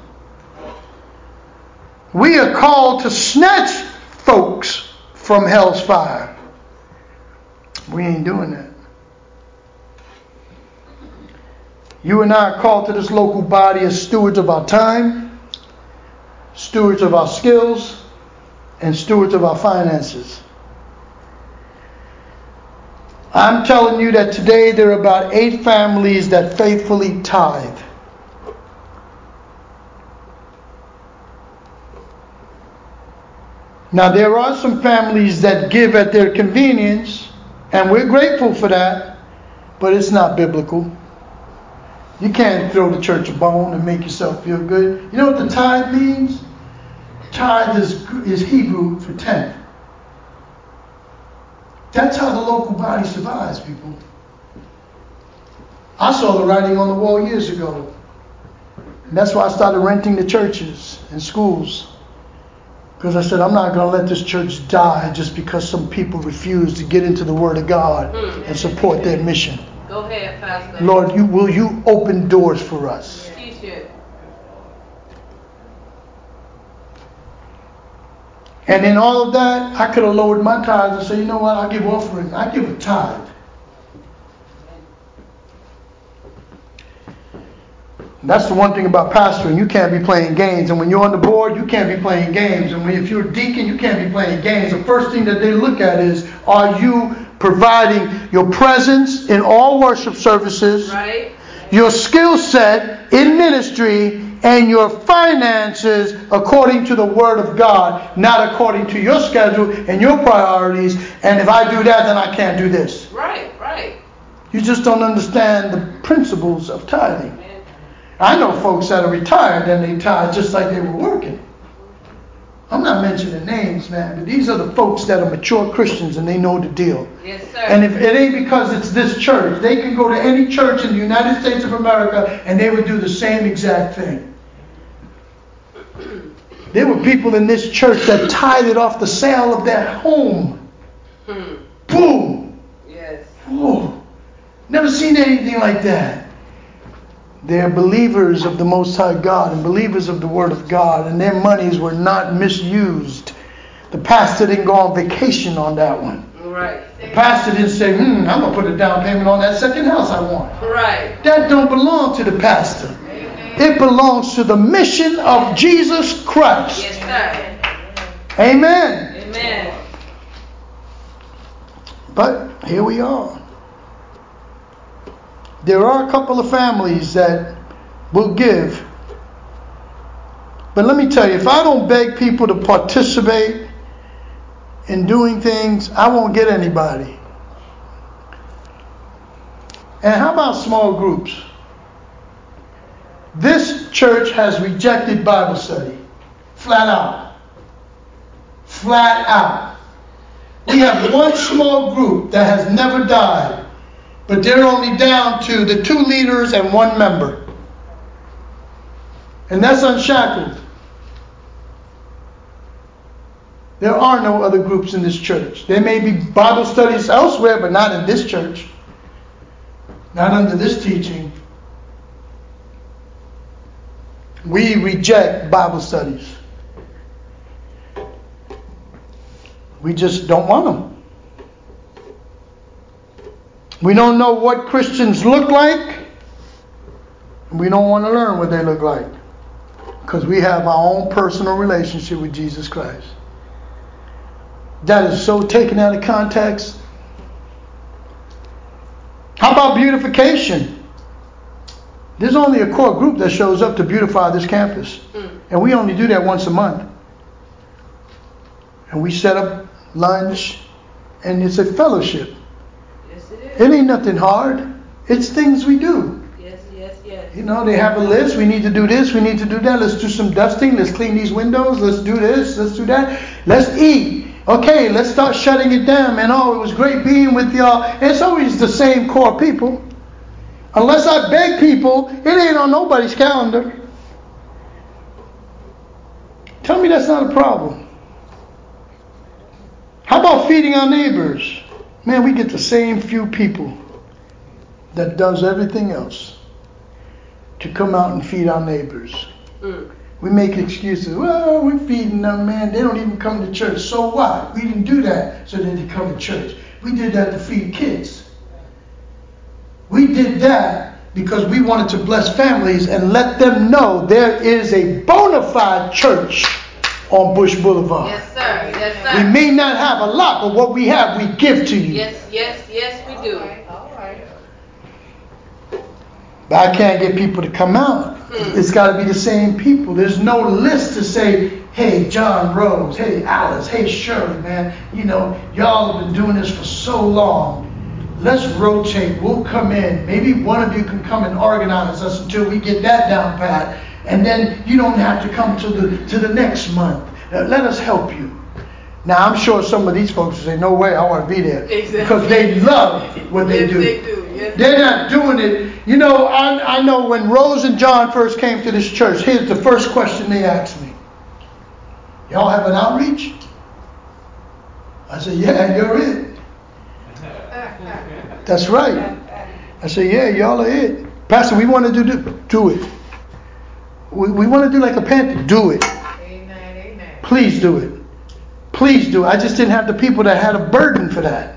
We are called to snatch folks from hell's fire. We ain't doing that. You and I are called to this local body as stewards of our time, stewards of our skills, and stewards of our finances. I'm telling you that today there are about eight families that faithfully tithe. Now, there are some families that give at their convenience, and we're grateful for that, but it's not biblical. You can't throw the church a bone and make yourself feel good. You know what the tithe means? Tithe is, is Hebrew for tenth. That's how the local body survives, people. I saw the writing on the wall years ago. And that's why I started renting the churches and schools. Because I said, I'm not going to let this church die just because some people refuse to get into the Word of God and support their mission. Go ahead, Pastor. Lord, you, will you open doors for us? Teach it. And in all of that, I could have lowered my tithes and said, you know what, I'll give offering. I give a tithe. And that's the one thing about pastoring. You can't be playing games. And when you're on the board, you can't be playing games. And when, if you're a deacon, you can't be playing games. The first thing that they look at is, are you providing your presence in all worship services, right, your skill set in ministry, and your finances according to the Word of God, not according to your schedule and your priorities. And if I do that, then I can't do this. Right, right. You just don't understand the principles of tithing. I know folks that are retired and they tithe just like they were working. I'm not mentioning names, man, but these are the folks that are mature Christians and they know the deal. Yes, sir. And if it ain't because it's this church, they can go to any church in the United States of America and they would do the same exact thing. There were people in this church that tithed off the sale of their home. Hmm. Boom. Yes. Whoa. Never seen anything like that. They're believers of the Most High God and believers of the Word of God, and their monies were not misused. The pastor didn't go on vacation on that one. Right. The pastor didn't say, hmm, I'm going to put a down payment on that second house I want. Right. That don't belong to the pastor. Amen. It belongs to the mission of Jesus Christ. Yes, sir. Amen. Amen. But here we are. There are a couple of families that will give. But let me tell you, if I don't beg people to participate in doing things, I won't get anybody. And how about small groups? This church has rejected Bible study. Flat out. Flat out. We have one small group that has never died, but they're only down to the two leaders and one member. And that's unshackled. There are no other groups in this church. There may be Bible studies elsewhere, but not in this church. Not under this teaching. We reject Bible studies. We just don't want them. We don't know what Christians look like. We don't want to learn what they look like. Because we have our own personal relationship with Jesus Christ. That is so taken out of context. How about beautification? There's only a core group that shows up to beautify this campus. Mm. And we only do that once a month. And we set up lunch, and it's a fellowship. Yes, it is. It ain't nothing hard. It's things we do. Yes, yes, yes. You know, they have a list. We need to do this. We need to do that. Let's do some dusting. Let's clean these windows. Let's do this. Let's do that. Let's eat. Okay, let's start shutting it down, man. Oh, it was great being with y'all. And it's always the same core people. Unless I beg people, it ain't on nobody's calendar. Tell me that's not a problem. How about feeding our neighbors? Man, we get the same few people that does everything else to come out and feed our neighbors. Mm. We make excuses. Well, we're feeding them, man. They don't even come to church. So what? We didn't do that so that they come to church. We did that to feed kids. We did that because we wanted to bless families and let them know there is a bona fide church on Bush Boulevard. Yes, sir. Yes, sir. We may not have a lot, but what we have, we give to you. Yes, yes, yes, we do. All right, all right. But I can't get people to come out. Hmm. It's got to be the same people. There's no list to say, hey, John Rose, hey, Alice, hey, Shirley, man. You know, y'all have been doing this for so long. Let's rotate. We'll come in. Maybe one of you can come and organize us until we get that down pat. And then you don't have to come to the to the next month. Uh, let us help you. Now, I'm sure some of these folks will say, no way, I want to be there. Exactly. Because they love what they yes, do. They do. Yes, They're they not doing it. You know, I, I know when Rose and John first came to this church, here's the first question they asked me. Y'all have an outreach? I said, yeah, you're it. That's right. I said, yeah, y'all are it. Pastor, we want to do do it. We, we want to do like a panther. Do it. Amen, amen. Please do it. Please do it. I just didn't have the people that had a burden for that.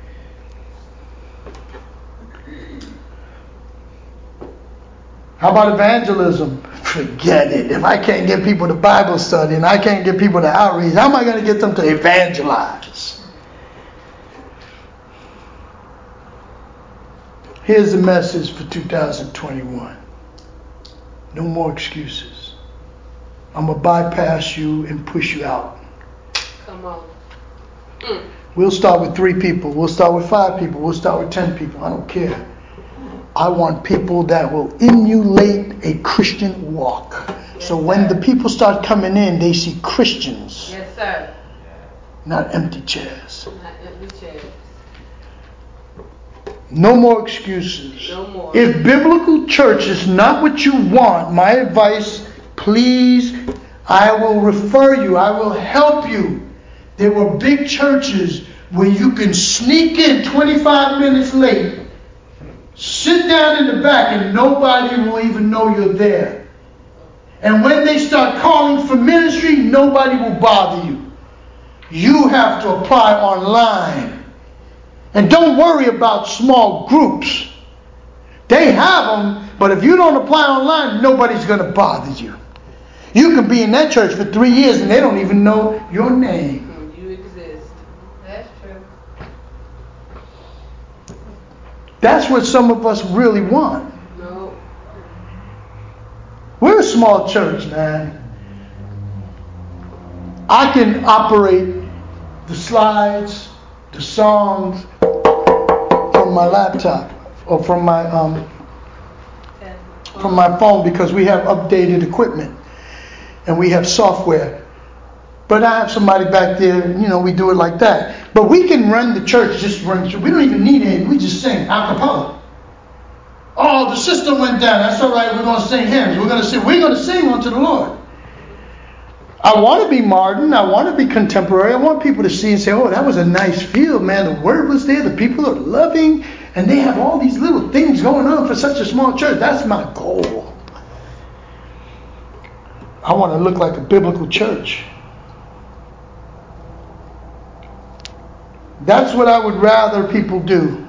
How about evangelism? Forget it. If I can't get people to Bible study and I can't get people to outreach, how am I going to get them to evangelize? Here's the message for two thousand twenty-one. No more excuses. I'm going to bypass you and push you out. Come on. Mm. We'll start with three people. We'll start with five people. We'll start with ten people. I don't care. I want people that will emulate a Christian walk. Yes, so when sir. the people start coming in, they see Christians. Yes, sir. Not empty chairs. Not empty chairs. No more excuses. No more. If biblical church is not what you want, my advice, please, I will refer you. I will help you. There were big churches where you can sneak in twenty-five minutes late, sit down in the back, and nobody will even know you're there. And when they start calling for ministry, nobody will bother you. You have to apply online. And don't worry about small groups. They have them, but if you don't apply online, nobody's going to bother you. You can be in that church for three years and they don't even know your name. You exist. That's true. That's what some of us really want. No. We're a small church, man. I can operate the slides, the songs from my laptop or from my um, from my phone because we have updated equipment and we have software. But I have somebody back there, you know, we do it like that. But we can run the church, just run the church. We don't even need it. We just sing a cappella. Oh, the system went down. That's all right. We're going to sing hymns. We're going to sing. We're going to sing unto the Lord. I want to be modern. I want to be contemporary. I want people to see and say, oh, that was a nice field, man. The word was there. The people are loving. And they have all these little things going on for such a small church. That's my goal. I want to look like a biblical church. That's what I would rather people do.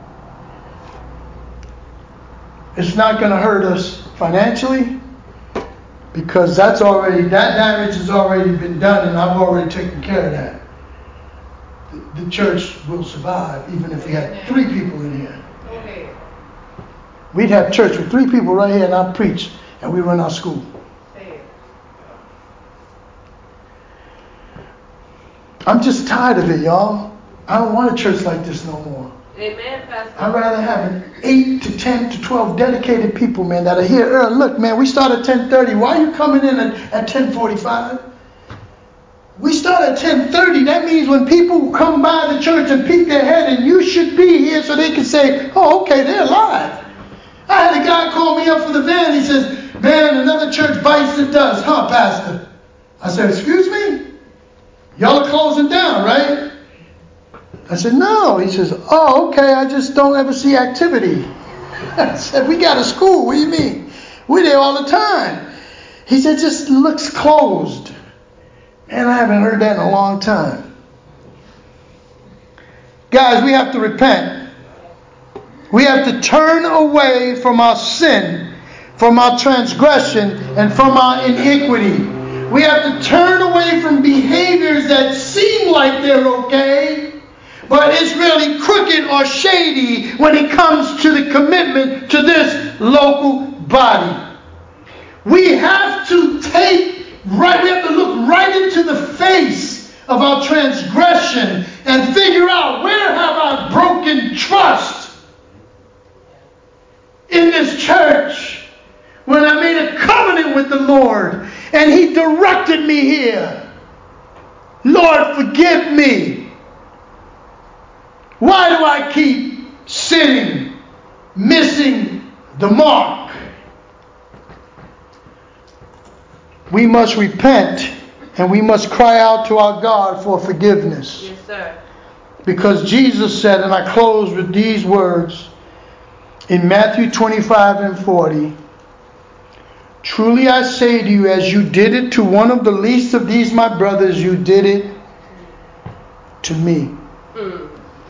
It's not going to hurt us financially because that's already, that damage has already been done and I've already taken care of that. The, the church will survive even if we had three people in here. Okay. We'd have church with three people right here and I preach and we run our school. I'm just tired of it, y'all. I don't want a church like this no more. Amen, Pastor. I'd rather have an eight to ten to twelve dedicated people, man, that are here early. Look, man, we start at ten thirty. Why are you coming in at, at ten forty-five? We start at ten thirty. That means when people come by the church and peek their head and you should be here so they can say, oh, okay, they're live. I had a guy call me up for the van. He says, man, another church bites it does, huh, Pastor? I said, excuse me? Y'all are closing down, right? I said, no. He says, oh, okay, I just don't ever see activity. I said, we got a school. What do you mean? We're there all the time. He said, just looks closed. Man, I haven't heard that in a long time. Guys, we have to repent. We have to turn away from our sin, from our transgression, and from our iniquity. We have to turn away from behaviors that seem like they're okay, but it's really crooked or shady when it comes to the commitment to this local body. We have to take right, we have to look right into the face of our transgression and figure out, where have I broken trust in this church when I made a covenant with the Lord and He directed me here? Lord, forgive me. Why do I keep sinning, missing the mark? We must repent and we must cry out to our God for forgiveness. Yes, sir. Because Jesus said, and I close with these words in Matthew twenty-five and forty, truly I say to you, as you did it to one of the least of these my brothers, you did it to me. Mm.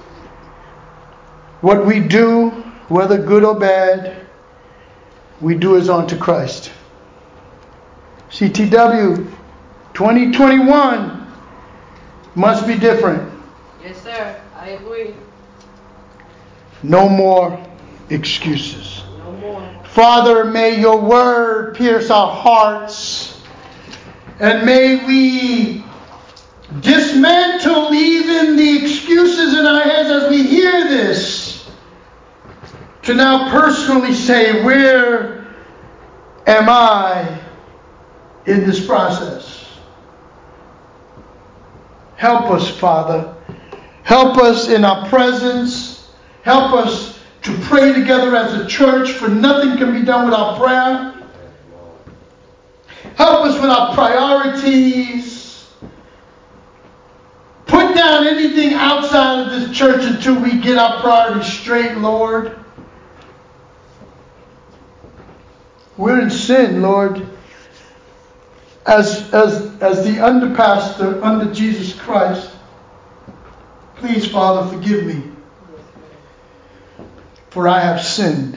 What we do, whether good or bad, we do as unto Christ. C T W twenty twenty-one must be different. Yes, sir. I agree. No more excuses. No more. Father, may your word pierce our hearts, and may we dismantle even the excuses in our heads as we hear this, to now personally say, where am I in this process? Help us, Father. Help us in our presence. Help us to pray together as a church, for nothing can be done without prayer. Help us with our priorities. Put down anything outside of this church until we get our priorities straight, Lord. We're in sin, Lord. As, as, as the underpastor under Jesus Christ, please, Father, forgive me, for I have sinned.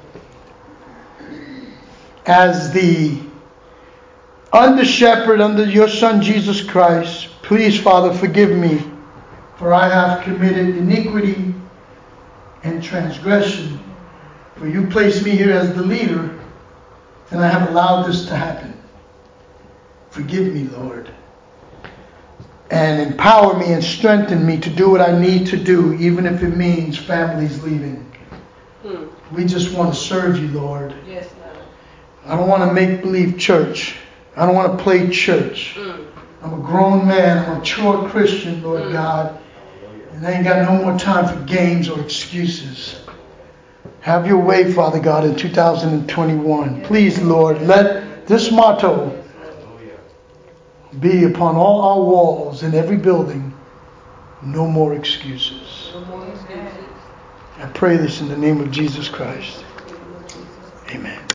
As the under shepherd under your Son Jesus Christ, please, Father, forgive me, for I have committed iniquity and transgression. For you placed me here as the leader, and I have allowed this to happen. Forgive me, Lord. And empower me and strengthen me to do what I need to do, even if it means families leaving. Hmm. We just want to serve you, Lord. Yes, Lord. I don't want to make believe church. I don't want to play church. Hmm. I'm a grown man. I'm a mature Christian, Lord Hmm. God. And I ain't got no more time for games or excuses. Have your way, Father God, in two thousand twenty-one. Please, Lord, let this motto be upon all our walls in every building. No more excuses. No more excuses. I pray this in the name of Jesus Christ. Amen.